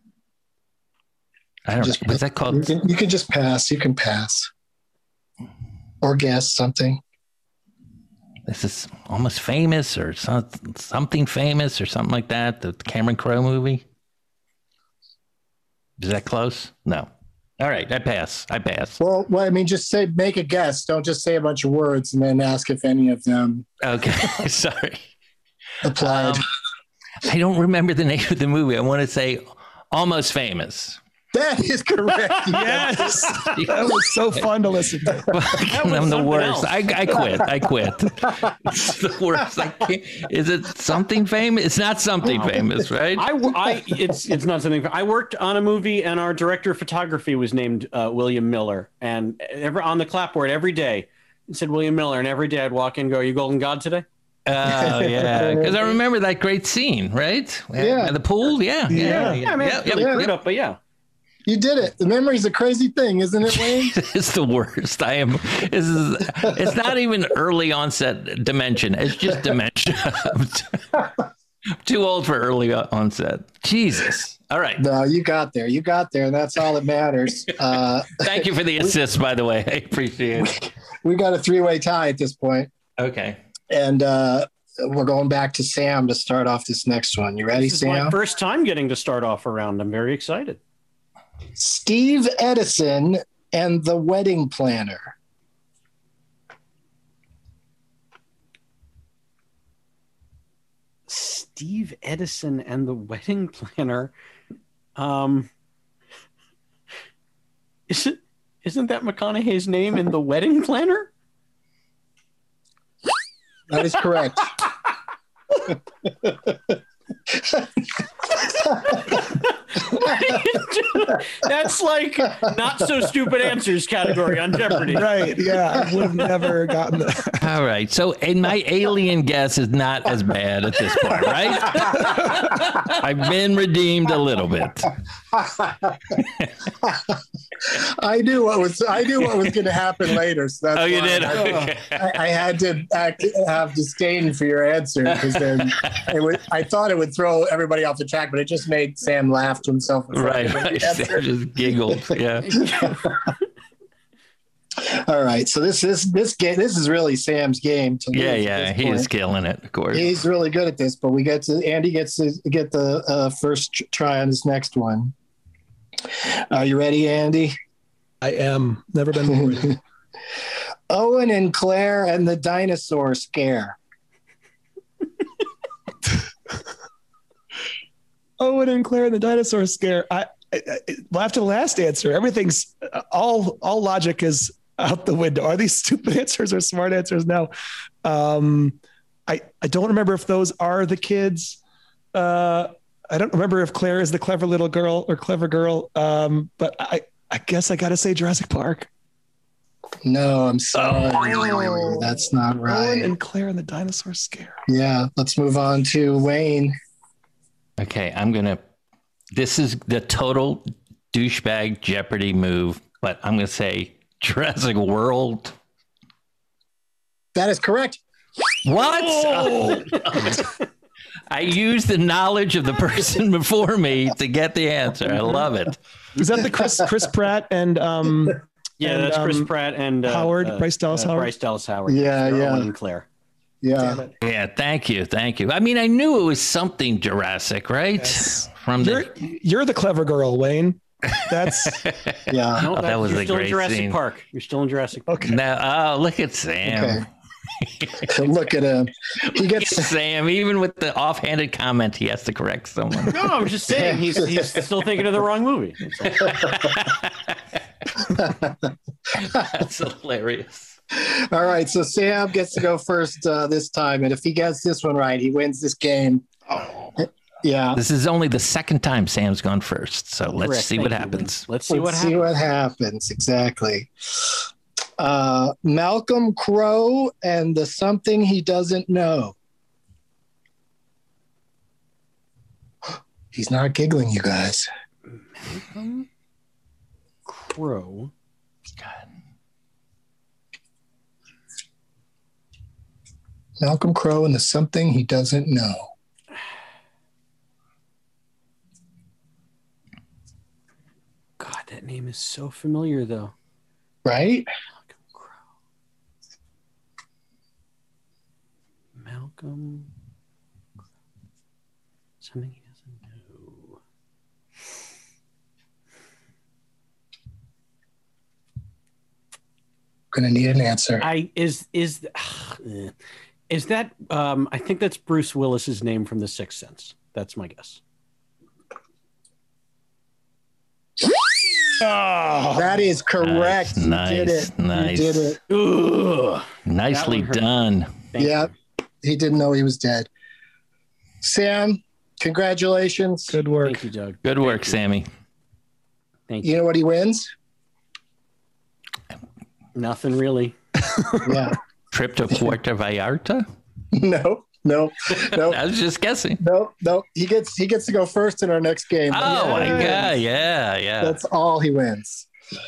don't just, know. What's that called? You can, you can just pass. You can pass. Or guess something. This is Almost Famous or some, something famous or something like that. The Cameron Crowe movie. Is that close? No. All right, I pass. I pass. Well, well, I mean, just say, make a guess. Don't just say a bunch of words and then ask if any of them. Okay, sorry. Applied. Um, I don't remember the name of the movie. I want to say Almost Famous. That is correct. Yes. That was so fun to listen to. I'm the worst. I, I quit. I quit. It's the worst. I can't. Is it something famous? It's not something famous, right? I, I, it's it's not something. I worked on a movie, and our director of photography was named uh, William Miller. And every, on the clapboard every day, it said William Miller. And every day I'd walk in and go, "Are you Golden God today?" Oh, yeah. Because I remember that great scene, right? Yeah. At the pool? Yeah. Yeah. Yeah, yeah, I mean, yeah, it's really yeah, screwed yeah. up, but yeah. You did it. The memory's a crazy thing, isn't it, Wayne? It's the worst. I am. This is. It's not even early onset dementia. It's just dementia. I'm too old for early onset. Jesus. All right. No, you got there. You got there. And that's all that matters. Uh, Thank you for the assist, by the way. I appreciate it. We got a three-way tie at this point. Okay. And uh, we're going back to Sam to start off this next one. You ready, This is Sam? my first time getting to start off a round. I'm very excited. Steve Edison and the Wedding Planner. Steve Edison and the Wedding Planner. Um, is it, isn't that McConaughey's name in The Wedding Planner? That is correct. That's like not so stupid answers category on Jeopardy. Right. Yeah. I would have never gotten that. All right. So, and my alien guess is not as bad at this point, right? I've been redeemed a little bit. I knew what was I knew what was going to happen later. So that's Oh, you why did? I, Okay. I, I had to act, have disdain for your answer because then it would, I thought it would throw everybody off the track, but it just made Sam laugh to himself. Right. right. Sam just giggled. Yeah. All right. So this this this game this is really Sam's game. To Yeah. lose at Yeah. this He point. is killing it, of course. He's really good at this, but we get to Andy gets to get the uh, first tr- try on this next one. Are you ready, Andy? I am. Never been more ready. Owen and Claire and the Dinosaur Scare. Owen and Claire and the Dinosaur Scare. I, I, I well, after the last answer, everything's all all logic is out the window. Are these stupid answers or smart answers? No. Um, I I don't remember if those are the kids. Uh, I don't remember if Claire is the clever little girl or clever girl. Um, but I I guess I got to say Jurassic Park. No, I'm sorry. Oh. That's not Owen right. and Claire and the Dinosaur Scare. Yeah, let's move on to Wayne. Okay, I'm gonna. This is the total douchebag Jeopardy move, but I'm gonna say Jurassic World. That is correct. What? Oh. I used the knowledge of the person before me to get the answer. I love it. Is that the Chris Chris Pratt and um? Yeah, and, that's Chris um, Pratt and uh, Howard, uh, Bryce Dallas uh, Howard. Bryce Dallas Howard. Yeah, They're yeah. Owen and Claire. Yeah. Yeah, thank you, thank you. I mean, I knew it was something Jurassic, right? Yes. From You're the you're the clever girl, Wayne. That's Yeah. No, Oh, that was you're a still great in Jurassic scene. Park. You're still in Jurassic Park. okay. now. Oh, look at Sam. Okay. Look at him. He Look at gets Sam. Even with the offhanded comment, he has to correct someone. No, I'm just saying he's he's still thinking of the wrong movie. That's hilarious. All right, so Sam gets to go first uh, this time, and if he gets this one right, he wins this game. Oh. Yeah. This is only the second time Sam's gone first, so let's Correct. see Thank what you. happens. Let's see Let's what see happens. what happens. Exactly. Uh, Malcolm Crowe and the something he doesn't know. He's not giggling, you guys. Malcolm Crowe. Malcolm Crowe and the something he doesn't know. God, that name is so familiar, though. Right? Malcolm Crowe. Malcolm. Something he doesn't know. Gonna need an answer. I is is uh, is that um I think that's Bruce Willis's name from The Sixth Sense. That's my guess. Oh, that is correct. You Nice, did it. nice. You did it. Ugh. Nicely That one hurt. done. Thank Yeah, he didn't know he was dead. Sam, congratulations. Good work. Thank you, Doug. Good work, Sammy. Thank you. You know what he wins? Nothing really. Yeah. Trip to Puerto Vallarta? No, no, no, I was just guessing. no, no. He gets he gets to go first in our next game. Oh, my Yes. God. Yeah, yeah. That's all he wins.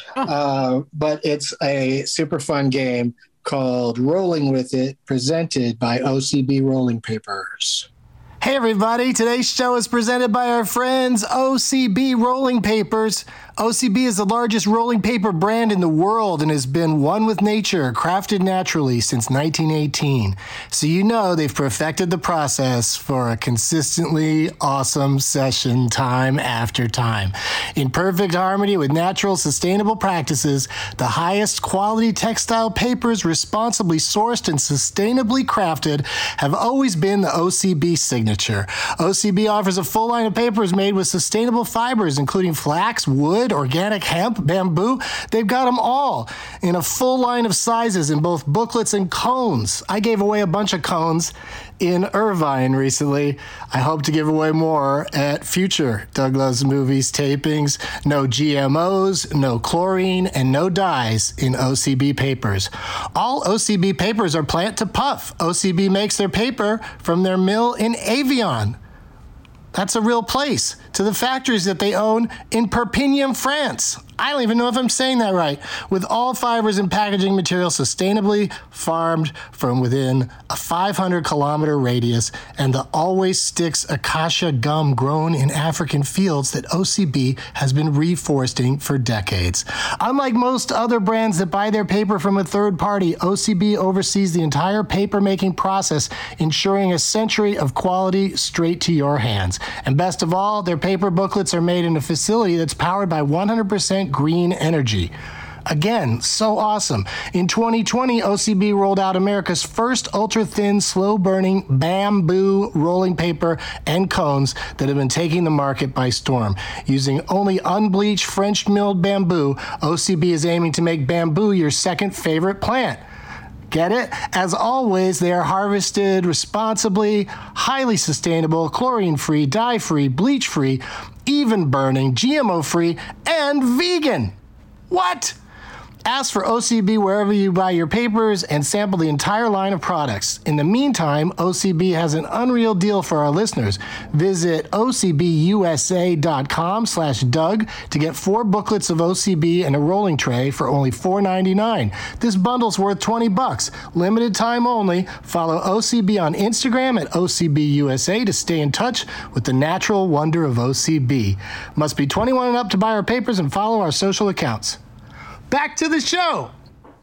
Uh, but it's a super fun game called Rolling With It, presented by O C B Rolling Papers. Hey everybody, today's show is presented by our friends O C B Rolling Papers. O C B is the largest rolling paper brand in the world and has been one with nature, crafted naturally since nineteen eighteen. So you know they've perfected the process for a consistently awesome session time after time. In perfect harmony with natural, sustainable practices, the highest quality textile papers responsibly sourced and sustainably crafted have always been the O C B signature. O C B offers a full line of papers made with sustainable fibers, including flax, wood, organic hemp, bamboo. They've got them all in a full line of sizes in both booklets and cones. I gave away a bunch of cones in Irvine recently. I hope to give away more at future Doug Loves Movies tapings. No G M Os, no chlorine, and no dyes in O C B papers. All O C B papers are plant to puff. O C B makes their paper from their mill in Avion. That's a real place, to the factories that they own in Perpignan, France. I don't even know if I'm saying that right. With all fibers and packaging material sustainably farmed from within a five hundred kilometer radius, and the Always Sticks acacia gum grown in African fields that O C B has been reforesting for decades. Unlike most other brands that buy their paper from a third party, O C B oversees the entire paper making process, ensuring a century of quality straight to your hands. And best of all, their paper booklets are made in a facility that's powered by one hundred percent green energy. Again, so awesome. In twenty twenty, O C B rolled out America's first ultra-thin, slow-burning bamboo rolling paper and cones that have been taking the market by storm. Using only unbleached French-milled bamboo, O C B is aiming to make bamboo your second favorite plant. Get it? As always, they are harvested responsibly, highly sustainable, chlorine-free, dye-free, bleach-free, even burning, G M O-free, and vegan. What? Ask for O C B wherever you buy your papers and sample the entire line of products. In the meantime, O C B has an unreal deal for our listeners. Visit O C B U S A dot com slash Doug to get four booklets of O C B and a rolling tray for only four ninety-nine. This bundle's worth twenty bucks. Limited time only. Follow O C B on Instagram at O C B U S A to stay in touch with the natural wonder of O C B. Must be twenty-one and up to buy our papers and follow our social accounts. Back to the show.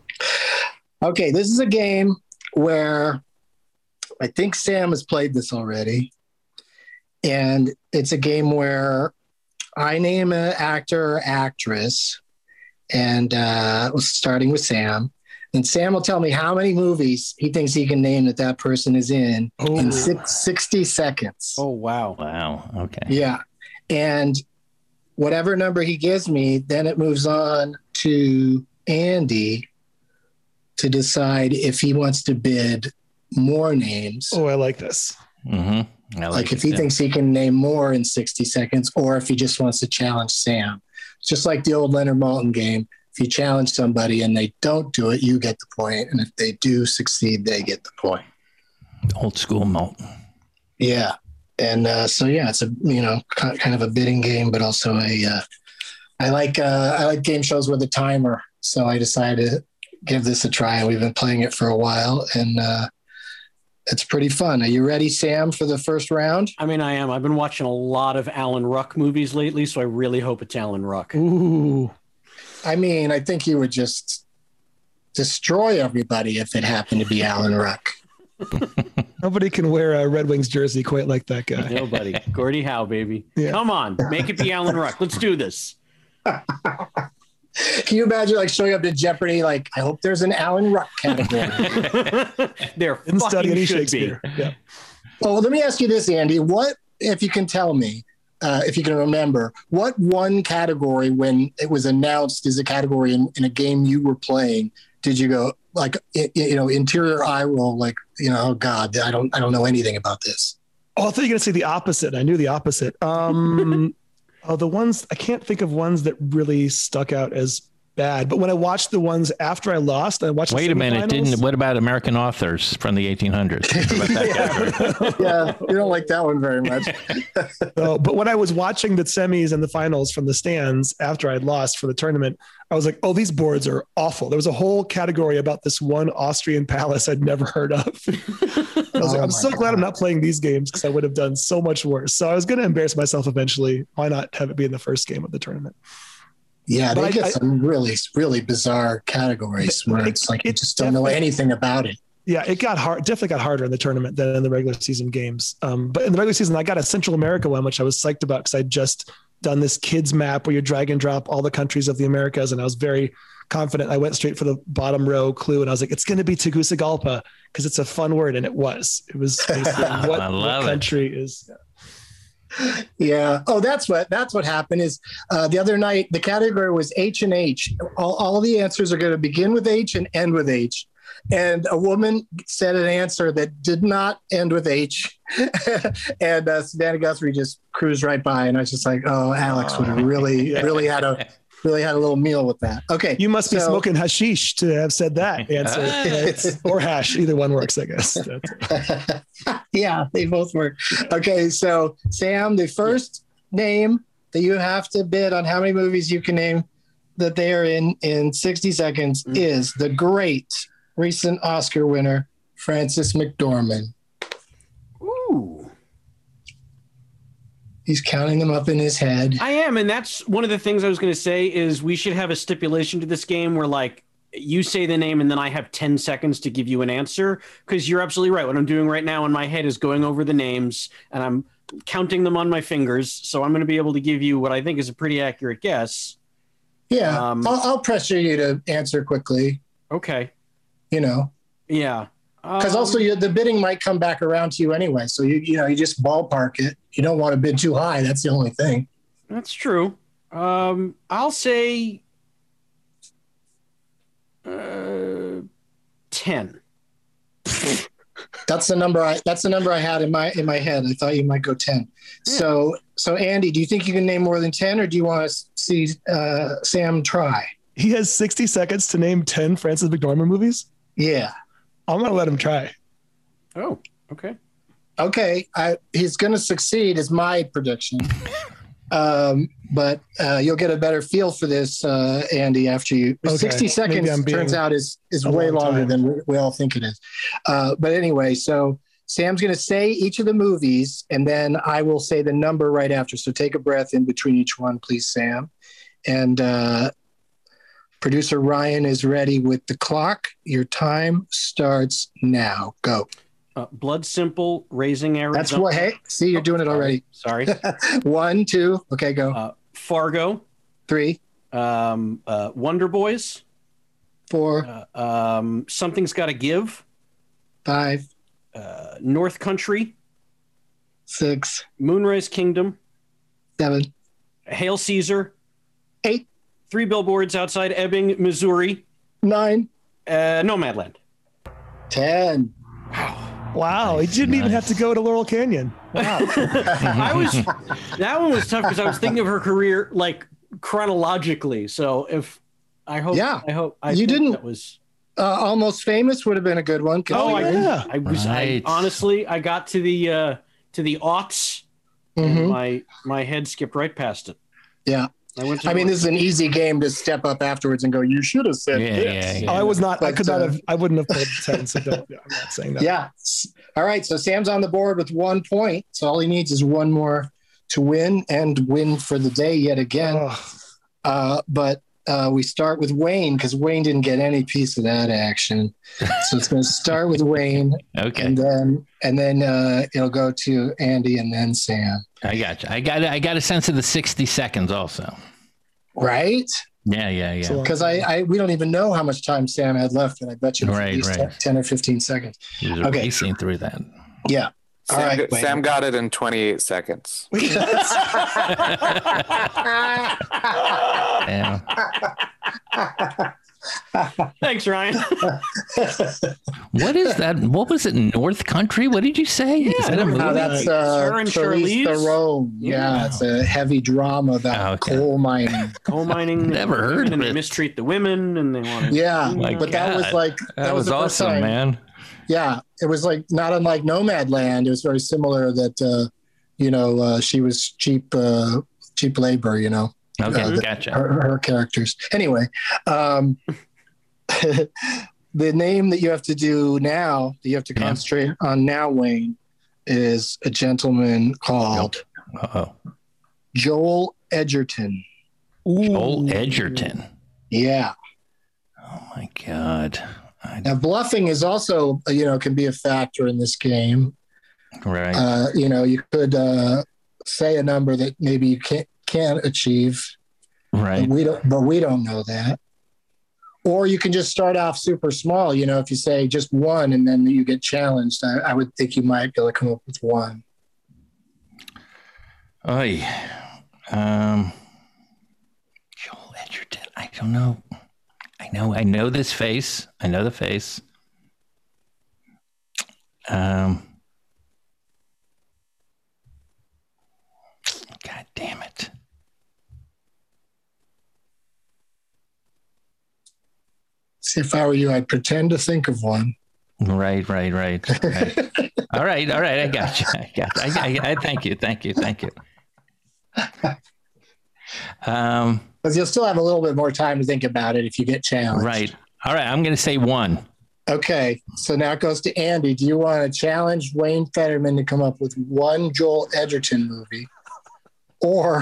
Okay, this is a game where I think Sam has played this already. And it's a game where I name an actor or actress, and uh, starting with Sam. And Sam will tell me how many movies he thinks he can name that that person is in oh. in six, sixty seconds. Oh, wow. Wow. Okay. Yeah. And whatever number he gives me, then it moves on to Andy to decide if he wants to bid more names. Oh, I like this. Mm-hmm. I Like, like if he too. thinks he can name more in sixty seconds, or if he just wants to challenge Sam. Just like the old Leonard Maltin game. If you challenge somebody and they don't do it, you get the point. And if they do succeed, they get the point. Old school Maltin. Yeah. And uh, so, yeah, it's a, you know, kind of a bidding game, but also a, uh, I like, uh, I like game shows with a timer. So I decided to give this a try. We've been playing it for a while, and uh, it's pretty fun. Are you ready, Sam, for the first round? I mean, I am. I've been watching a lot of Alan Ruck movies lately, so I really hope it's Alan Ruck. Ooh. I mean, I think you would just destroy everybody if it happened to be Alan Ruck. Nobody can wear a Red Wings jersey quite like that guy. Nobody. Gordie Howe, baby. Yeah. Come on. Make it be Alan Ruck. Let's do this. Can you imagine like showing up to Jeopardy? Like, I hope there's an Alan Ruck category. there Didn't study any should Shakespeare. be. Yeah. Oh, well, let me ask you this, Andy. What, if you can tell me, uh, if you can remember, what one category when it was announced as a category in, in a game you were playing, did you go like, it, you know, interior eye roll, like, you know, oh God, I don't, I don't know anything about this. Oh, I thought you were going to say the opposite. I knew the opposite. Um, oh, the ones, I can't think of ones that really stuck out as bad, but when I watched the ones after I lost, I watched. Wait the a minute, didn't? What about American authors from the eighteen hundreds? What about that category? Yeah, you don't like that one very much. So, but when I was watching the semis and the finals from the stands after I'd lost for the tournament, I was like, oh, these boards are awful. There was a whole category about this one Austrian palace I'd never heard of. I was Oh like, I'm my so glad I'm not playing these games because I would have done so much worse. So I was going to embarrass myself eventually. Why not have it be in the first game of the tournament? Yeah, But they I- get I- some really, really bizarre categories where It- it's like you it just don't know definitely- anything about it. Yeah, it got hard. Definitely got harder in the tournament than in the regular season games. Um, but in the regular season, I got a Central America one, which I was psyched about because I'd just done this kids map where you drag and drop all the countries of the Americas, and I was very confident. I went straight for the bottom row clue, and I was like, "It's going to be Tegucigalpa because it's a fun word," and it was. It was basically what, I what love it. country is. Yeah. Oh, that's what that's what happened. Is uh, the other night the category was H and H. All, all the answers are going to begin with H and end with H. And a woman said an answer that did not end with H, and uh, Savannah Guthrie just cruised right by, and I was just like, "Oh, Alex would have really, Yeah. really had a really had a little meal with that." Okay, You must be so- smoking hashish to have said that answer, It's- or hash. Either one works, I guess. That's- Yeah, they both work. Okay, so Sam, the first name that you have to bid on how many movies you can name that they are in in sixty seconds Mm. is the great recent Oscar winner, Frances McDormand. Ooh. He's counting them up in his head. I am, and that's one of the things I was going to say is we should have a stipulation to this game where, like, you say the name and then I have ten seconds to give you an answer, because you're absolutely right. What I'm doing right now in my head is going over the names and I'm counting them on my fingers, so I'm going to be able to give you what I think is a pretty accurate guess. Yeah, Um, I'll, I'll pressure you to answer quickly, Okay. you know, Yeah. because Um, also you, the bidding might come back around to you anyway. So, you you know, you just ballpark it. You don't want to bid too high. That's the only thing. That's true. Um, I'll say uh, ten. That's the number I that's the number I had in my in my head. I thought you might go ten. So so Andy, do you think you can name more than ten, or do you want to see uh, Sam try? He has sixty seconds to name ten Frances McDormand movies. Yeah. I'm going to let him try. Oh, okay. Okay. I, he's going to succeed is my prediction. Um, but uh, you'll get a better feel for this, uh, Andy, after you. Okay. sixty Maybe seconds I'm being turns out is is a way long longer time. than we, we all think it is. Uh, but anyway, so Sam's going to say each of the movies, and then I will say the number right after. So take a breath in between each one, please, Sam. And uh, producer Ryan is ready with the clock. Your time starts now. Go. Uh, Blood Simple, Raising Arizona. That's what. Hey, see, you're doing it already. Sorry. One, two. Okay, go. Uh, Fargo. Three, Um, uh, Wonder Boys. four, Uh, um, Something's Got to Give. five, Uh, North Country. six, Moonrise Kingdom. seven, Hail Caesar. eight, Three billboards outside Ebbing, Missouri. Nine. Uh, Nomadland. Ten. Wow, he didn't even have to go to Laurel Canyon. Wow. I was that one was tough because I was thinking of her career like chronologically. So if I hope, Yeah. I hope I You think didn't- That was. Uh, Almost Famous would have been a good one. Oh, I, yeah. I was. Right. I, honestly, I got to the uh, to the aughts, and Mhm. my my head skipped right past it. Yeah. I went to. I mean, this is an easy game to step up afterwards and go, you should have said Yeah, this. yeah, yeah. I was not. I But, could not uh, have. I wouldn't have played ten. So don't. I'm not saying that. Yeah. All right. So Sam's on the board with one point. So all he needs is one more to win and win for the day yet again. Oh, Uh, but uh, we start with Wayne because Wayne didn't get any piece of that action. So it's going to start with Wayne, Okay. and then and then uh, it'll go to Andy and then Sam. I got you. I got I got a sense of the sixty seconds also. Right? Yeah, yeah, yeah. So- Because I, I we don't even know how much time Sam had left, and I bet you it was Right, at least right. ten or fifteen seconds. He was Okay. racing through that. Yeah. All Sam, right. got- Wayne. Sam got it in twenty-eight seconds. Yeah. Thanks, Ryan. What is that? What was it? North Country? What did you say? is that a North movie? No, that's uh, Sarah and Charlize Charlize? Theron. Yeah, Yeah. it's a heavy drama about Oh, okay. coal mining. Coal mining. Never heard and of they it. mistreat the women, and they want to. Yeah, My but that was God. like That, was, the first awesome, time. man. Yeah, it was like not unlike Nomadland. It was very similar. That uh, you know uh, she was cheap, uh, cheap labor. You know, Okay, uh, the- gotcha. her, her characters. Anyway, um, the name that you have to do now, that you have to Yeah. concentrate on now, Wayne, is a gentleman called Uh-oh. Joel Edgerton. Joel Edgerton. Yeah. Oh my God. I, Now, bluffing is also, you know, can be a factor in this game. right. Uh, you know, you could uh, say a number that maybe you can't can't achieve, right. but we don't. But we don't know that. Or you can just start off super small. You know, if you say just one and then you get challenged, I, I would think you might be able to come up with one. Oy. Um, Joel Edgerton. I don't know. I know. I know this face. I know the face. Um. God damn it. See, if I were you, I'd pretend to think of one. Right, right, right. right. all right, all right. I got you. I got. You. I, I, I thank you. Thank you. Thank you. Um. Because you'll still have a little bit more time to think about it if you get challenged. Right. All right. I'm going to say one. Okay. So now it goes to Andy. Do you want to challenge Wayne Fetterman to come up with one Joel Edgerton movie? Or,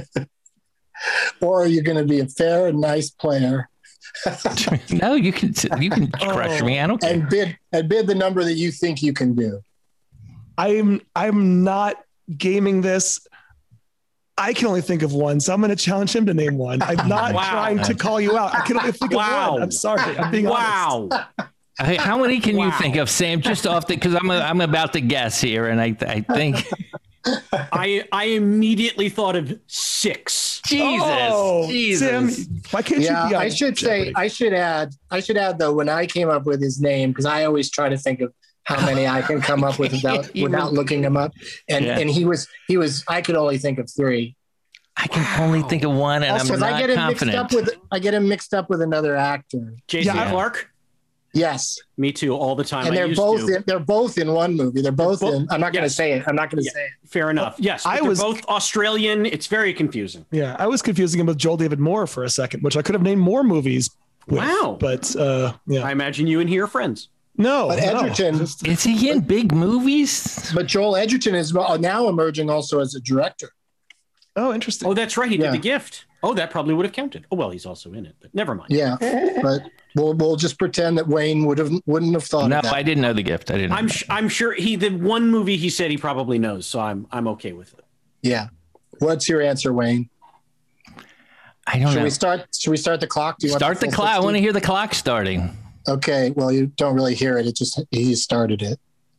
or are you going to be a fair and nice player No, you can. You can crush me. I don't care. and bid and bid the number that you think you can do? I'm I'm not gaming this. I can only think of one, so I'm going to challenge him to name one. I'm not Wow. trying to call you out. I can only think Wow. of one. I'm sorry. I'm being honest. Wow. Hey, how many can you Wow. think of, Sam? Just off the because I'm a, I'm about to guess here, and I I think I I immediately thought of six. Jesus, Oh, Jesus. Sam, why can't Yeah, you be on I should say Jeopardy? I should add I should add though when I came up with his name because I always try to think of how many I can come up with without You without were- looking them up, and Yeah. and he was he was I could only think of three. I can only think of one, and Also, I'm 'cause not I get him confident. mixed up with I get him mixed up with another actor. Jason Yeah. Clarke. Yes, Me too. All the time. and I they're used both to. in, they're both in one movie. They're both both- in. I'm not going to yes. say it. I'm not going to Yeah. say it. Fair enough. Yes, I but they're was- both Australian. It's very confusing. Yeah, I was confusing him with Joel David Moore for a second, which I could have named more movies. With, Wow. But uh, yeah, I imagine you and he are friends. no. But no. Edgerton, Just- Is he in big movies? but Joel Edgerton is now emerging also as a director. oh, interesting. Oh, that's right. He Yeah. did The Gift. Oh, that probably would have counted. Oh well, he's also in it, but never mind. Yeah, but we'll we'll just pretend that Wayne would have wouldn't have thought No, of that. I didn't know The Gift. I didn't. I'm know. sh- I'm sure he the one movie he said he probably knows, so I'm I'm okay with it. Yeah. What's your answer, Wayne? I don't Should know. we start? Should we start the clock? Do you Start want the full clock. I sixty? want to hear the clock starting. Okay. Well, you don't really hear it. It just he started it.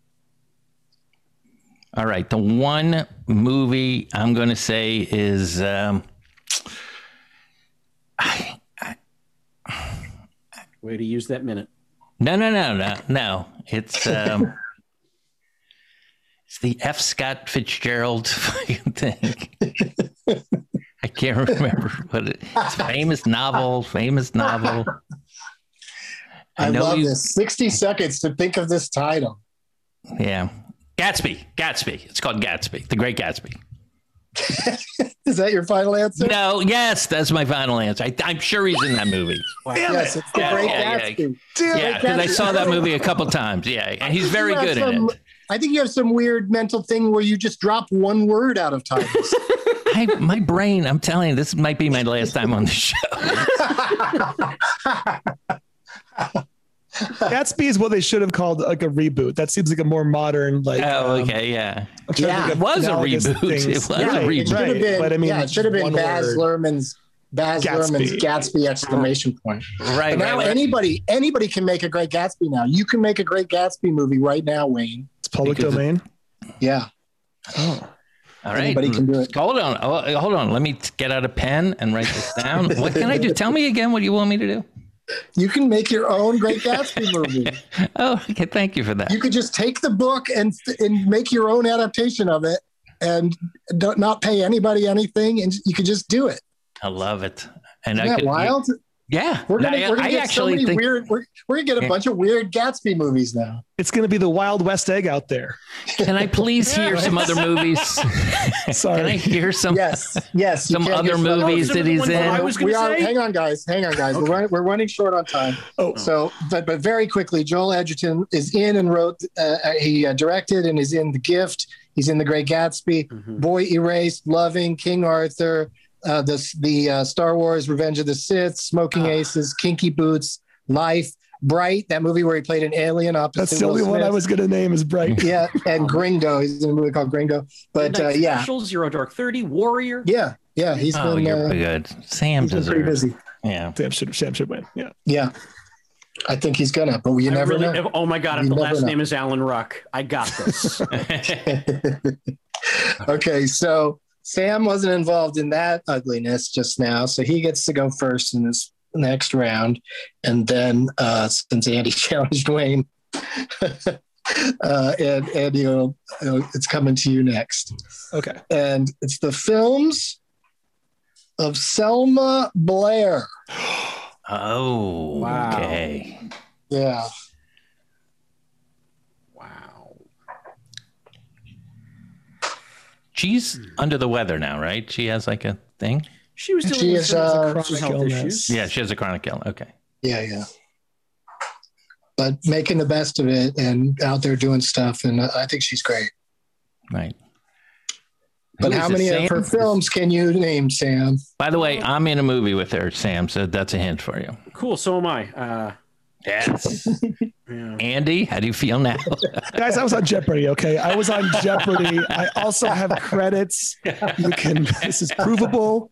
All right. The one movie I'm going to say is um, I, Way to use that minute. No, no, no, no, no. It's um, it's the F. Scott Fitzgerald fucking thing. I can't remember what it. It's famous novel. Famous novel. I, I know love you, this. sixty seconds to think of this title. Yeah, Gatsby. Gatsby. It's called Gatsby. The Great Gatsby. Is that your final answer? No, yes, that's my final answer. I, I'm sure he's in that movie. Wow. Yes, it's the yeah, Great yeah, Gatsby. Yeah, yeah, because I saw that movie a couple times. Yeah, and he's very good some, in it. I think you have some weird mental thing where you just drop one word out of titles. I, my brain, I'm telling you, this might be my last time on the show. Gatsby is what they should have called like a reboot. That seems like a more modern, like. Oh, okay, um, yeah. Yeah, it was a reboot. Things. It was yeah, a reboot. It should have been, but I mean, yeah, it should have been Baz word. Luhrmann's Baz Gatsby. Luhrmann's Gatsby exclamation point. Right. But now right, right. anybody anybody can make a great Gatsby now. You can make a great Gatsby movie right now, Wayne. It's public Because domain. Yeah. Oh. All right. Anybody can do it. Hold on. Oh, hold on. Let me t- get out a pen and write this down. What can I do? Tell me again what you want me to do. You can make your own Great Gatsby movie. Oh, okay. Thank you for that. You could just take the book and and make your own adaptation of it, and don't not pay anybody anything, and you could just do it. I love it. And Isn't I that could, wild? Yeah. We're gonna, I, we're gonna I get actually so many think weird. We're, we're gonna get a Yeah. bunch of weird Gatsby movies now. It's going to be the Wild West egg out there. Can I please hear some other movies? Sorry. Can I hear some? Yes, yes. you Some can other hear movies some of that the he's ones that I in. was we gonna are. say? Hang on, guys. Hang on, guys. We're running, we're running short on time. Oh. So, but but very quickly, Joel Edgerton is in and wrote. Uh, he uh, directed and is in The Gift. He's in The Great Gatsby, Mhm. Boy Erased, Loving, King Arthur, uh, the the uh, Star Wars, Revenge of the Sith, Smoking Aces, Kinky Boots, Life, Bright, that movie where he played an alien opposite. That's the Will only one I Smith. was going to name is Bright. Yeah, and Gringo. He's in a movie called Gringo. But uh, Midnight yeah, Special, Zero Dark Thirty, Warrior. yeah, yeah. He's Oh, been, you're uh, good. Sam he's been pretty deserves. busy. Yeah. Sam should, Sam should win. Yeah. Yeah, I think he's gonna, but you I never really- know. Oh my God! If You the never last know. name is Alan Ruck, I got this. Okay, so Sam wasn't involved in that ugliness just now, so he gets to go first in this next round, and then uh, since Andy challenged Wayne, uh, and and you know, it's coming to you next, Okay. and it's the films of Selma Blair. Oh. Wow. Okay. Yeah. Wow. She's under the weather now, right? She has like a thing. She was dealing She with is, some uh, chronic health illness. issues. Yeah, she has a chronic illness. Okay. Yeah, yeah. But making the best of it and out there doing stuff, and uh, I think she's great. Right. But Who how is it, many Sam? of her films can you name, Sam? By the way, I'm in a movie with her, Sam. So that's a hint for you. Cool. So am I. Uh, Yes. yeah. Andy, how do you feel now? Guys, I was on Jeopardy, okay? I was on Jeopardy. I also have credits. You can, this is provable.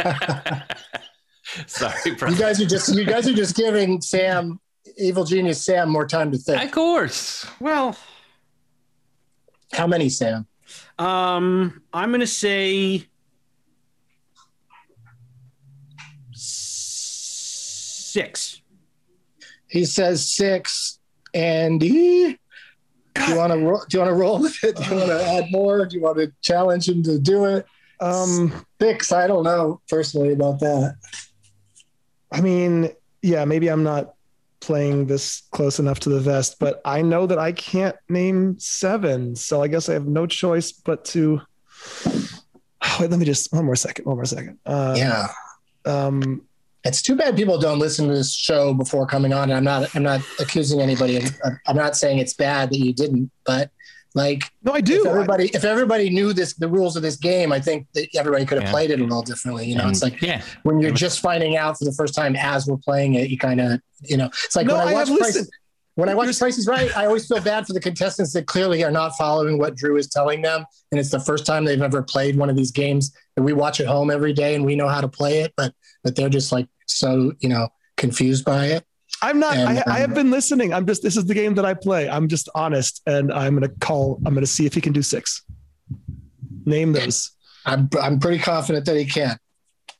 Sorry, bro. You guys are just you guys are just giving Sam, evil genius Sam, more time to think. Of course. Well, How many, Sam? um, I'm gonna say six. He says six. Andy, do you want to ro- do you want to roll with it? Do you want to add more? Do you want to challenge him to do it? Um, Six. I don't know personally about that. I mean, yeah, maybe I'm not playing this close enough to the vest, but I know that I can't name seven. So I guess I have no choice but to. Wait, let me just one more second. One more second. Uh, Yeah. Um, It's too bad people don't listen to this show before coming on. I'm not. I'm not accusing anybody. Of, I'm not saying it's bad that you didn't, but like, no, I do. If everybody, if everybody knew this, the rules of this game, I think that everybody could have Yeah. played it a little differently. You know, And- it's like yeah. when you're just finding out for the first time as we're playing it, you kind of, you know, it's like No, when I I watch have Price, listened. when I watch There's- Price is Right, I always feel bad for the contestants that clearly are not following what Drew is telling them, and it's the first time they've ever played one of these games that we watch at home every day, and we know how to play it, but but they're just like so, you know, confused by it. I'm not. And, I, I have um, been listening. I'm just. This is the game that I play. I'm just honest, and I'm gonna call. I'm gonna see if he can do six. Name those. I'm I'm pretty confident that he can.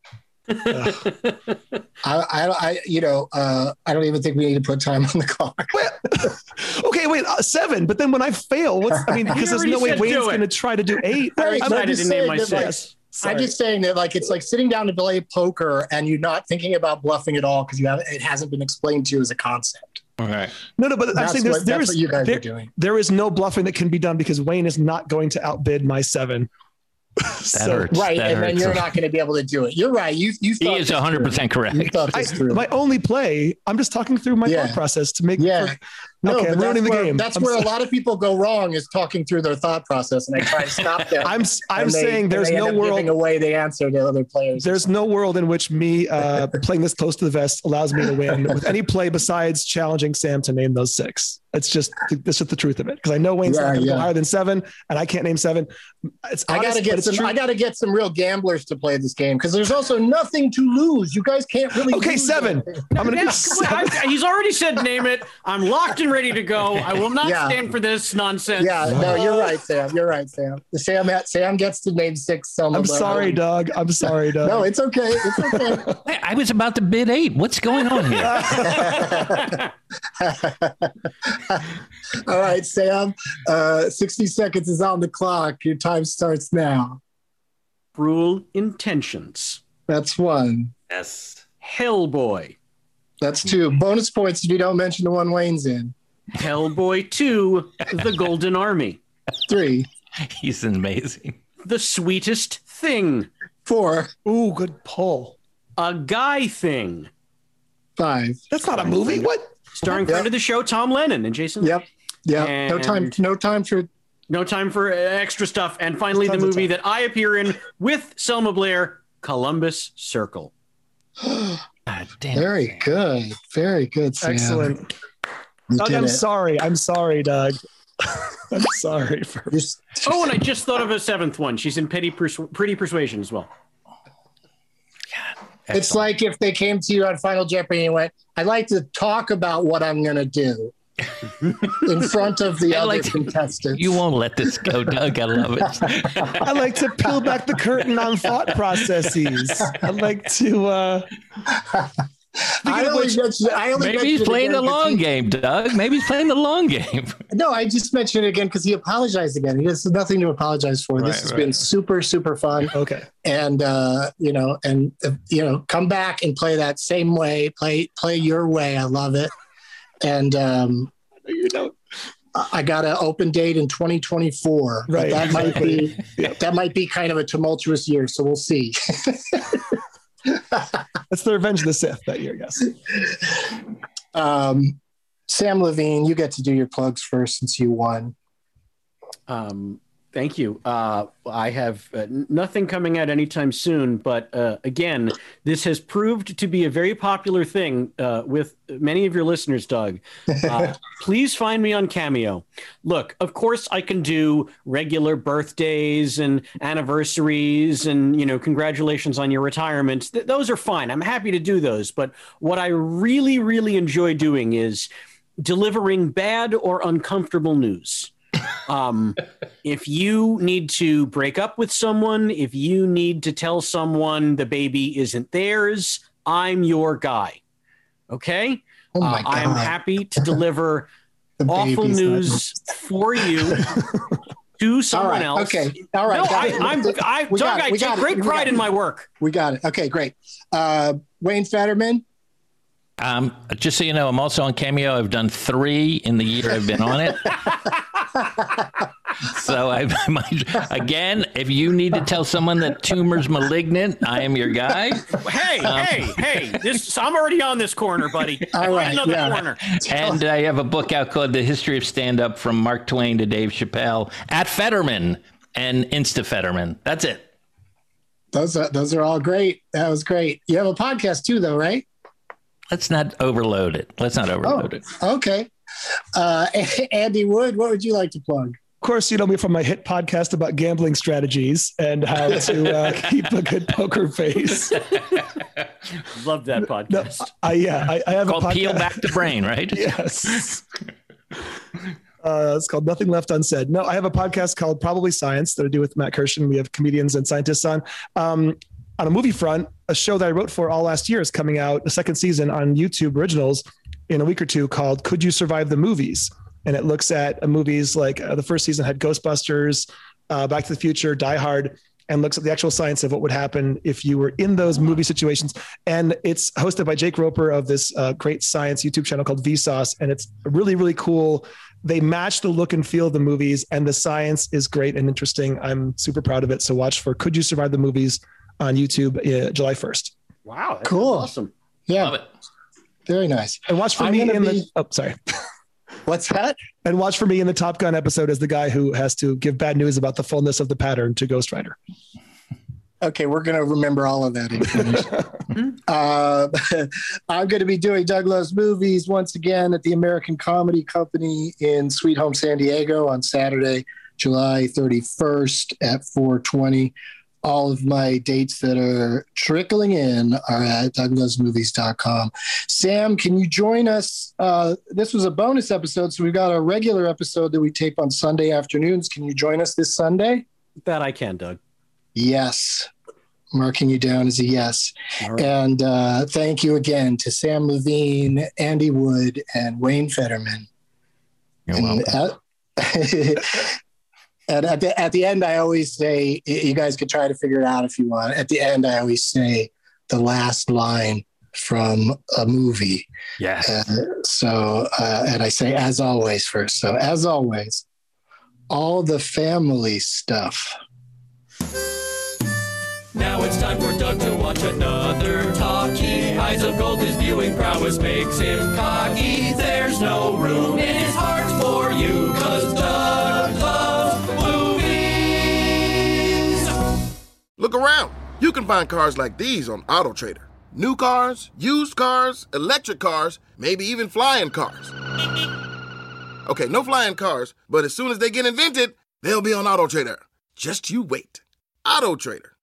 I, I, I, you know, uh, I don't even think we need to put time on the clock. Okay, wait, uh, seven. But then when I fail, what's I mean, because there's no way Wayne's going to try to do eight. Very I'm excited just to saying name my that, like, six. I'm just saying that, like, it's like sitting down to play poker and you're not thinking about bluffing at all because you have it hasn't been explained to you as a concept. Okay. No, no, but That's I'm saying there's, what- there's that's what you guys there, are doing. there is no bluffing that can be done because Wayne is not going to outbid my seven. That hurts. Right, That and then hurts. you're not going to be able to do it. You're right. You you He thought is this one hundred percent through. correct. You thought I, this through. my only play, I'm just talking through my Yeah. thought process to make. Yeah. For, No, okay, but I'm ruining that's the where, game. That's I'm where so- a lot of people go wrong is talking through their thought process, and I try to stop them. I'm I'm and they- saying and there's they no end up world. giving away the answer to other players. There's no world in which me uh, playing this close to the vest allows me to win with any play besides challenging Sam to name those six. It's just that's just the truth of it because I know Wayne's Yeah, not going to yeah. go higher than seven, and I can't name seven. It's I honest, gotta but get it's some. true. I gotta get some real gamblers to play this game because there's also nothing to lose. You guys can't really. Okay, lose seven. anything. I'm gonna do Yeah, seven. I- he's already said name it. I'm locked and ready to go. I will not Yeah. stand for this nonsense. Yeah, no, you're right, Sam. You're right, Sam. Sam, Sam gets to name six. Selma I'm Blair. sorry, Doug. I'm sorry, Doug. No, it's okay. It's okay. Hey, I was about to bid eight. What's going on here? All right, Sam. Uh, sixty seconds is on the clock. Your time starts now. Cruel Intentions. That's one. Yes. Hellboy. That's two. Bonus points if you don't mention the one Wayne's in. Hellboy two. The Golden Army. Three. He's amazing. The Sweetest Thing. Four. Ooh, good pull. A Guy Thing. Five. That's not a movie. What? Starring friend of the show Tom Lennon and Jason. Yep. Yeah. No And- time. No time for. No time for extra stuff. And finally, the Tons of movie time. that I appear in with Selma Blair, Columbus Circle. God damn. Very good. Very good, Sam. Excellent. You Doug, did I'm it. sorry. I'm sorry, Doug. I'm sorry for. You're s- Oh, and I just thought of a seventh one. She's in Petty Persu- Pretty Persuasion as well. It's like if they came to you on Final Jeopardy and went, "I'd like to talk about what I'm going to do," in front of the I'd other like to- contestants. You won't let this go, Doug. I love it. I like to peel back the curtain on thought processes. I like to. Uh, I of only which- mentioned, I only Maybe mentioned he's it playing the again 'cause long he- game, Doug. Maybe he's playing the long game. No, I just mentioned it again because he apologized again. He has nothing to apologize for. Right, this has right. been super, super fun. okay. And uh, you know, and uh, you know, come back and play that same way. Play, play your way. I love it. And um, You know. I- I got an open date in twenty twenty-four. But Right, that might be Yep. that might be kind of a tumultuous year. So we'll see. That's the Revenge of the Sith that year, yes. um, Sam Levine, you get to do your plugs first since you won. Um, thank you. Uh, I have uh, n- nothing coming out anytime soon, but uh, again, this has proved to be a very popular thing uh, with many of your listeners, Doug. Uh, please find me on Cameo. Look, of course, I can do regular birthdays and anniversaries and, you know, congratulations on your retirement. Th- those are fine. I'm happy to do those. But what I really, really enjoy doing is delivering bad or uncomfortable news. Um, if you need to break up with someone, if you need to tell someone the baby isn't theirs, I'm your guy. Okay? Oh my Uh, I am God. happy to deliver The awful baby's news for you to someone right, else. okay, all right, No, got I, it. I'm, I, We got Doug, it, I we take got it, great we got pride it. in my work. We got it. Okay, great. Uh, Wayne Fetterman. Um, just so you know, I'm also on Cameo. I've done three in the year I've been on it. So I might, again, if you need to tell someone that tumor's malignant, I am your guy. Hey, Um, hey, hey! This I'm already on this corner, buddy. All Find right, another yeah. corner. And I have a book out called The History of Stand-Up from Mark Twain to Dave Chappelle at Fetterman and Insta Fetterman. That's it. Those are, those are all great. That was great. You have a podcast too, though, right? Let's not overload it. Let's not overload it. Okay. Uh, Andy Wood, what would you like to plug? Of course, you know me from my hit podcast about gambling strategies and how to uh, keep a good poker face. Love that podcast. No, I, yeah, I, I have Called a podcast. Peel Back the Brain, right? Yes. Uh, it's called Nothing Left Unsaid. No, I have a podcast called Probably Science that I do with Matt Kirshen. We have comedians and scientists on. Um, on a movie front, a show that I wrote for all last year is coming out, the second season on YouTube Originals in a week or two, called Could You Survive the Movies? And it looks at uh, movies like uh, the first season had Ghostbusters, uh, Back to the Future, Die Hard, and looks at the actual science of what would happen if you were in those movie situations. And it's hosted by Jake Roper of this uh, great science YouTube channel called Vsauce. And it's really, really cool. They match the look and feel of the movies, and the science is great and interesting. I'm super proud of it. So watch for Could You Survive the Movies on YouTube uh, July first. Wow. That's Cool. Awesome. Yeah. Love it. Very nice. And watch for I'm me gonna in be- the, oh, sorry. What's that? And watch for me in the Top Gun episode as the guy who has to give bad news about the fullness of the pattern to Ghost Rider. Okay, we're going to remember all of that information. uh, I'm going to be doing Doug Loves Movies once again at the American Comedy Company in Sweet Home, San Diego on Saturday, July thirty-first at four twenty. All of my dates that are trickling in are at doug loves movies dot com. Sam, can you join us? Uh, this was a bonus episode, so we've got a regular episode that we tape on Sunday afternoons. Can you join us this Sunday? That I can, Doug. Yes. Marking you down as a yes. Right. And uh, thank you again to Sam Levine, Andy Wood, and Wayne Fetterman. You're and welcome. At, and at the, at the end, I always say, you guys could try to figure it out if you want. At the end, I always say the last line from a movie. Yeah. Uh, so, uh, and I say, as always, first. So, as always, all the family stuff. Now it's time for Doug to watch another talkie. Eyes of gold, his viewing prowess makes him cocky. There's no room in his heart for you, cause Doug loves movies. Look around. You can find cars like these on AutoTrader. New cars, used cars, electric cars, maybe even flying cars. Okay, no flying cars, but as soon as they get invented, they'll be on AutoTrader. Just you wait. AutoTrader.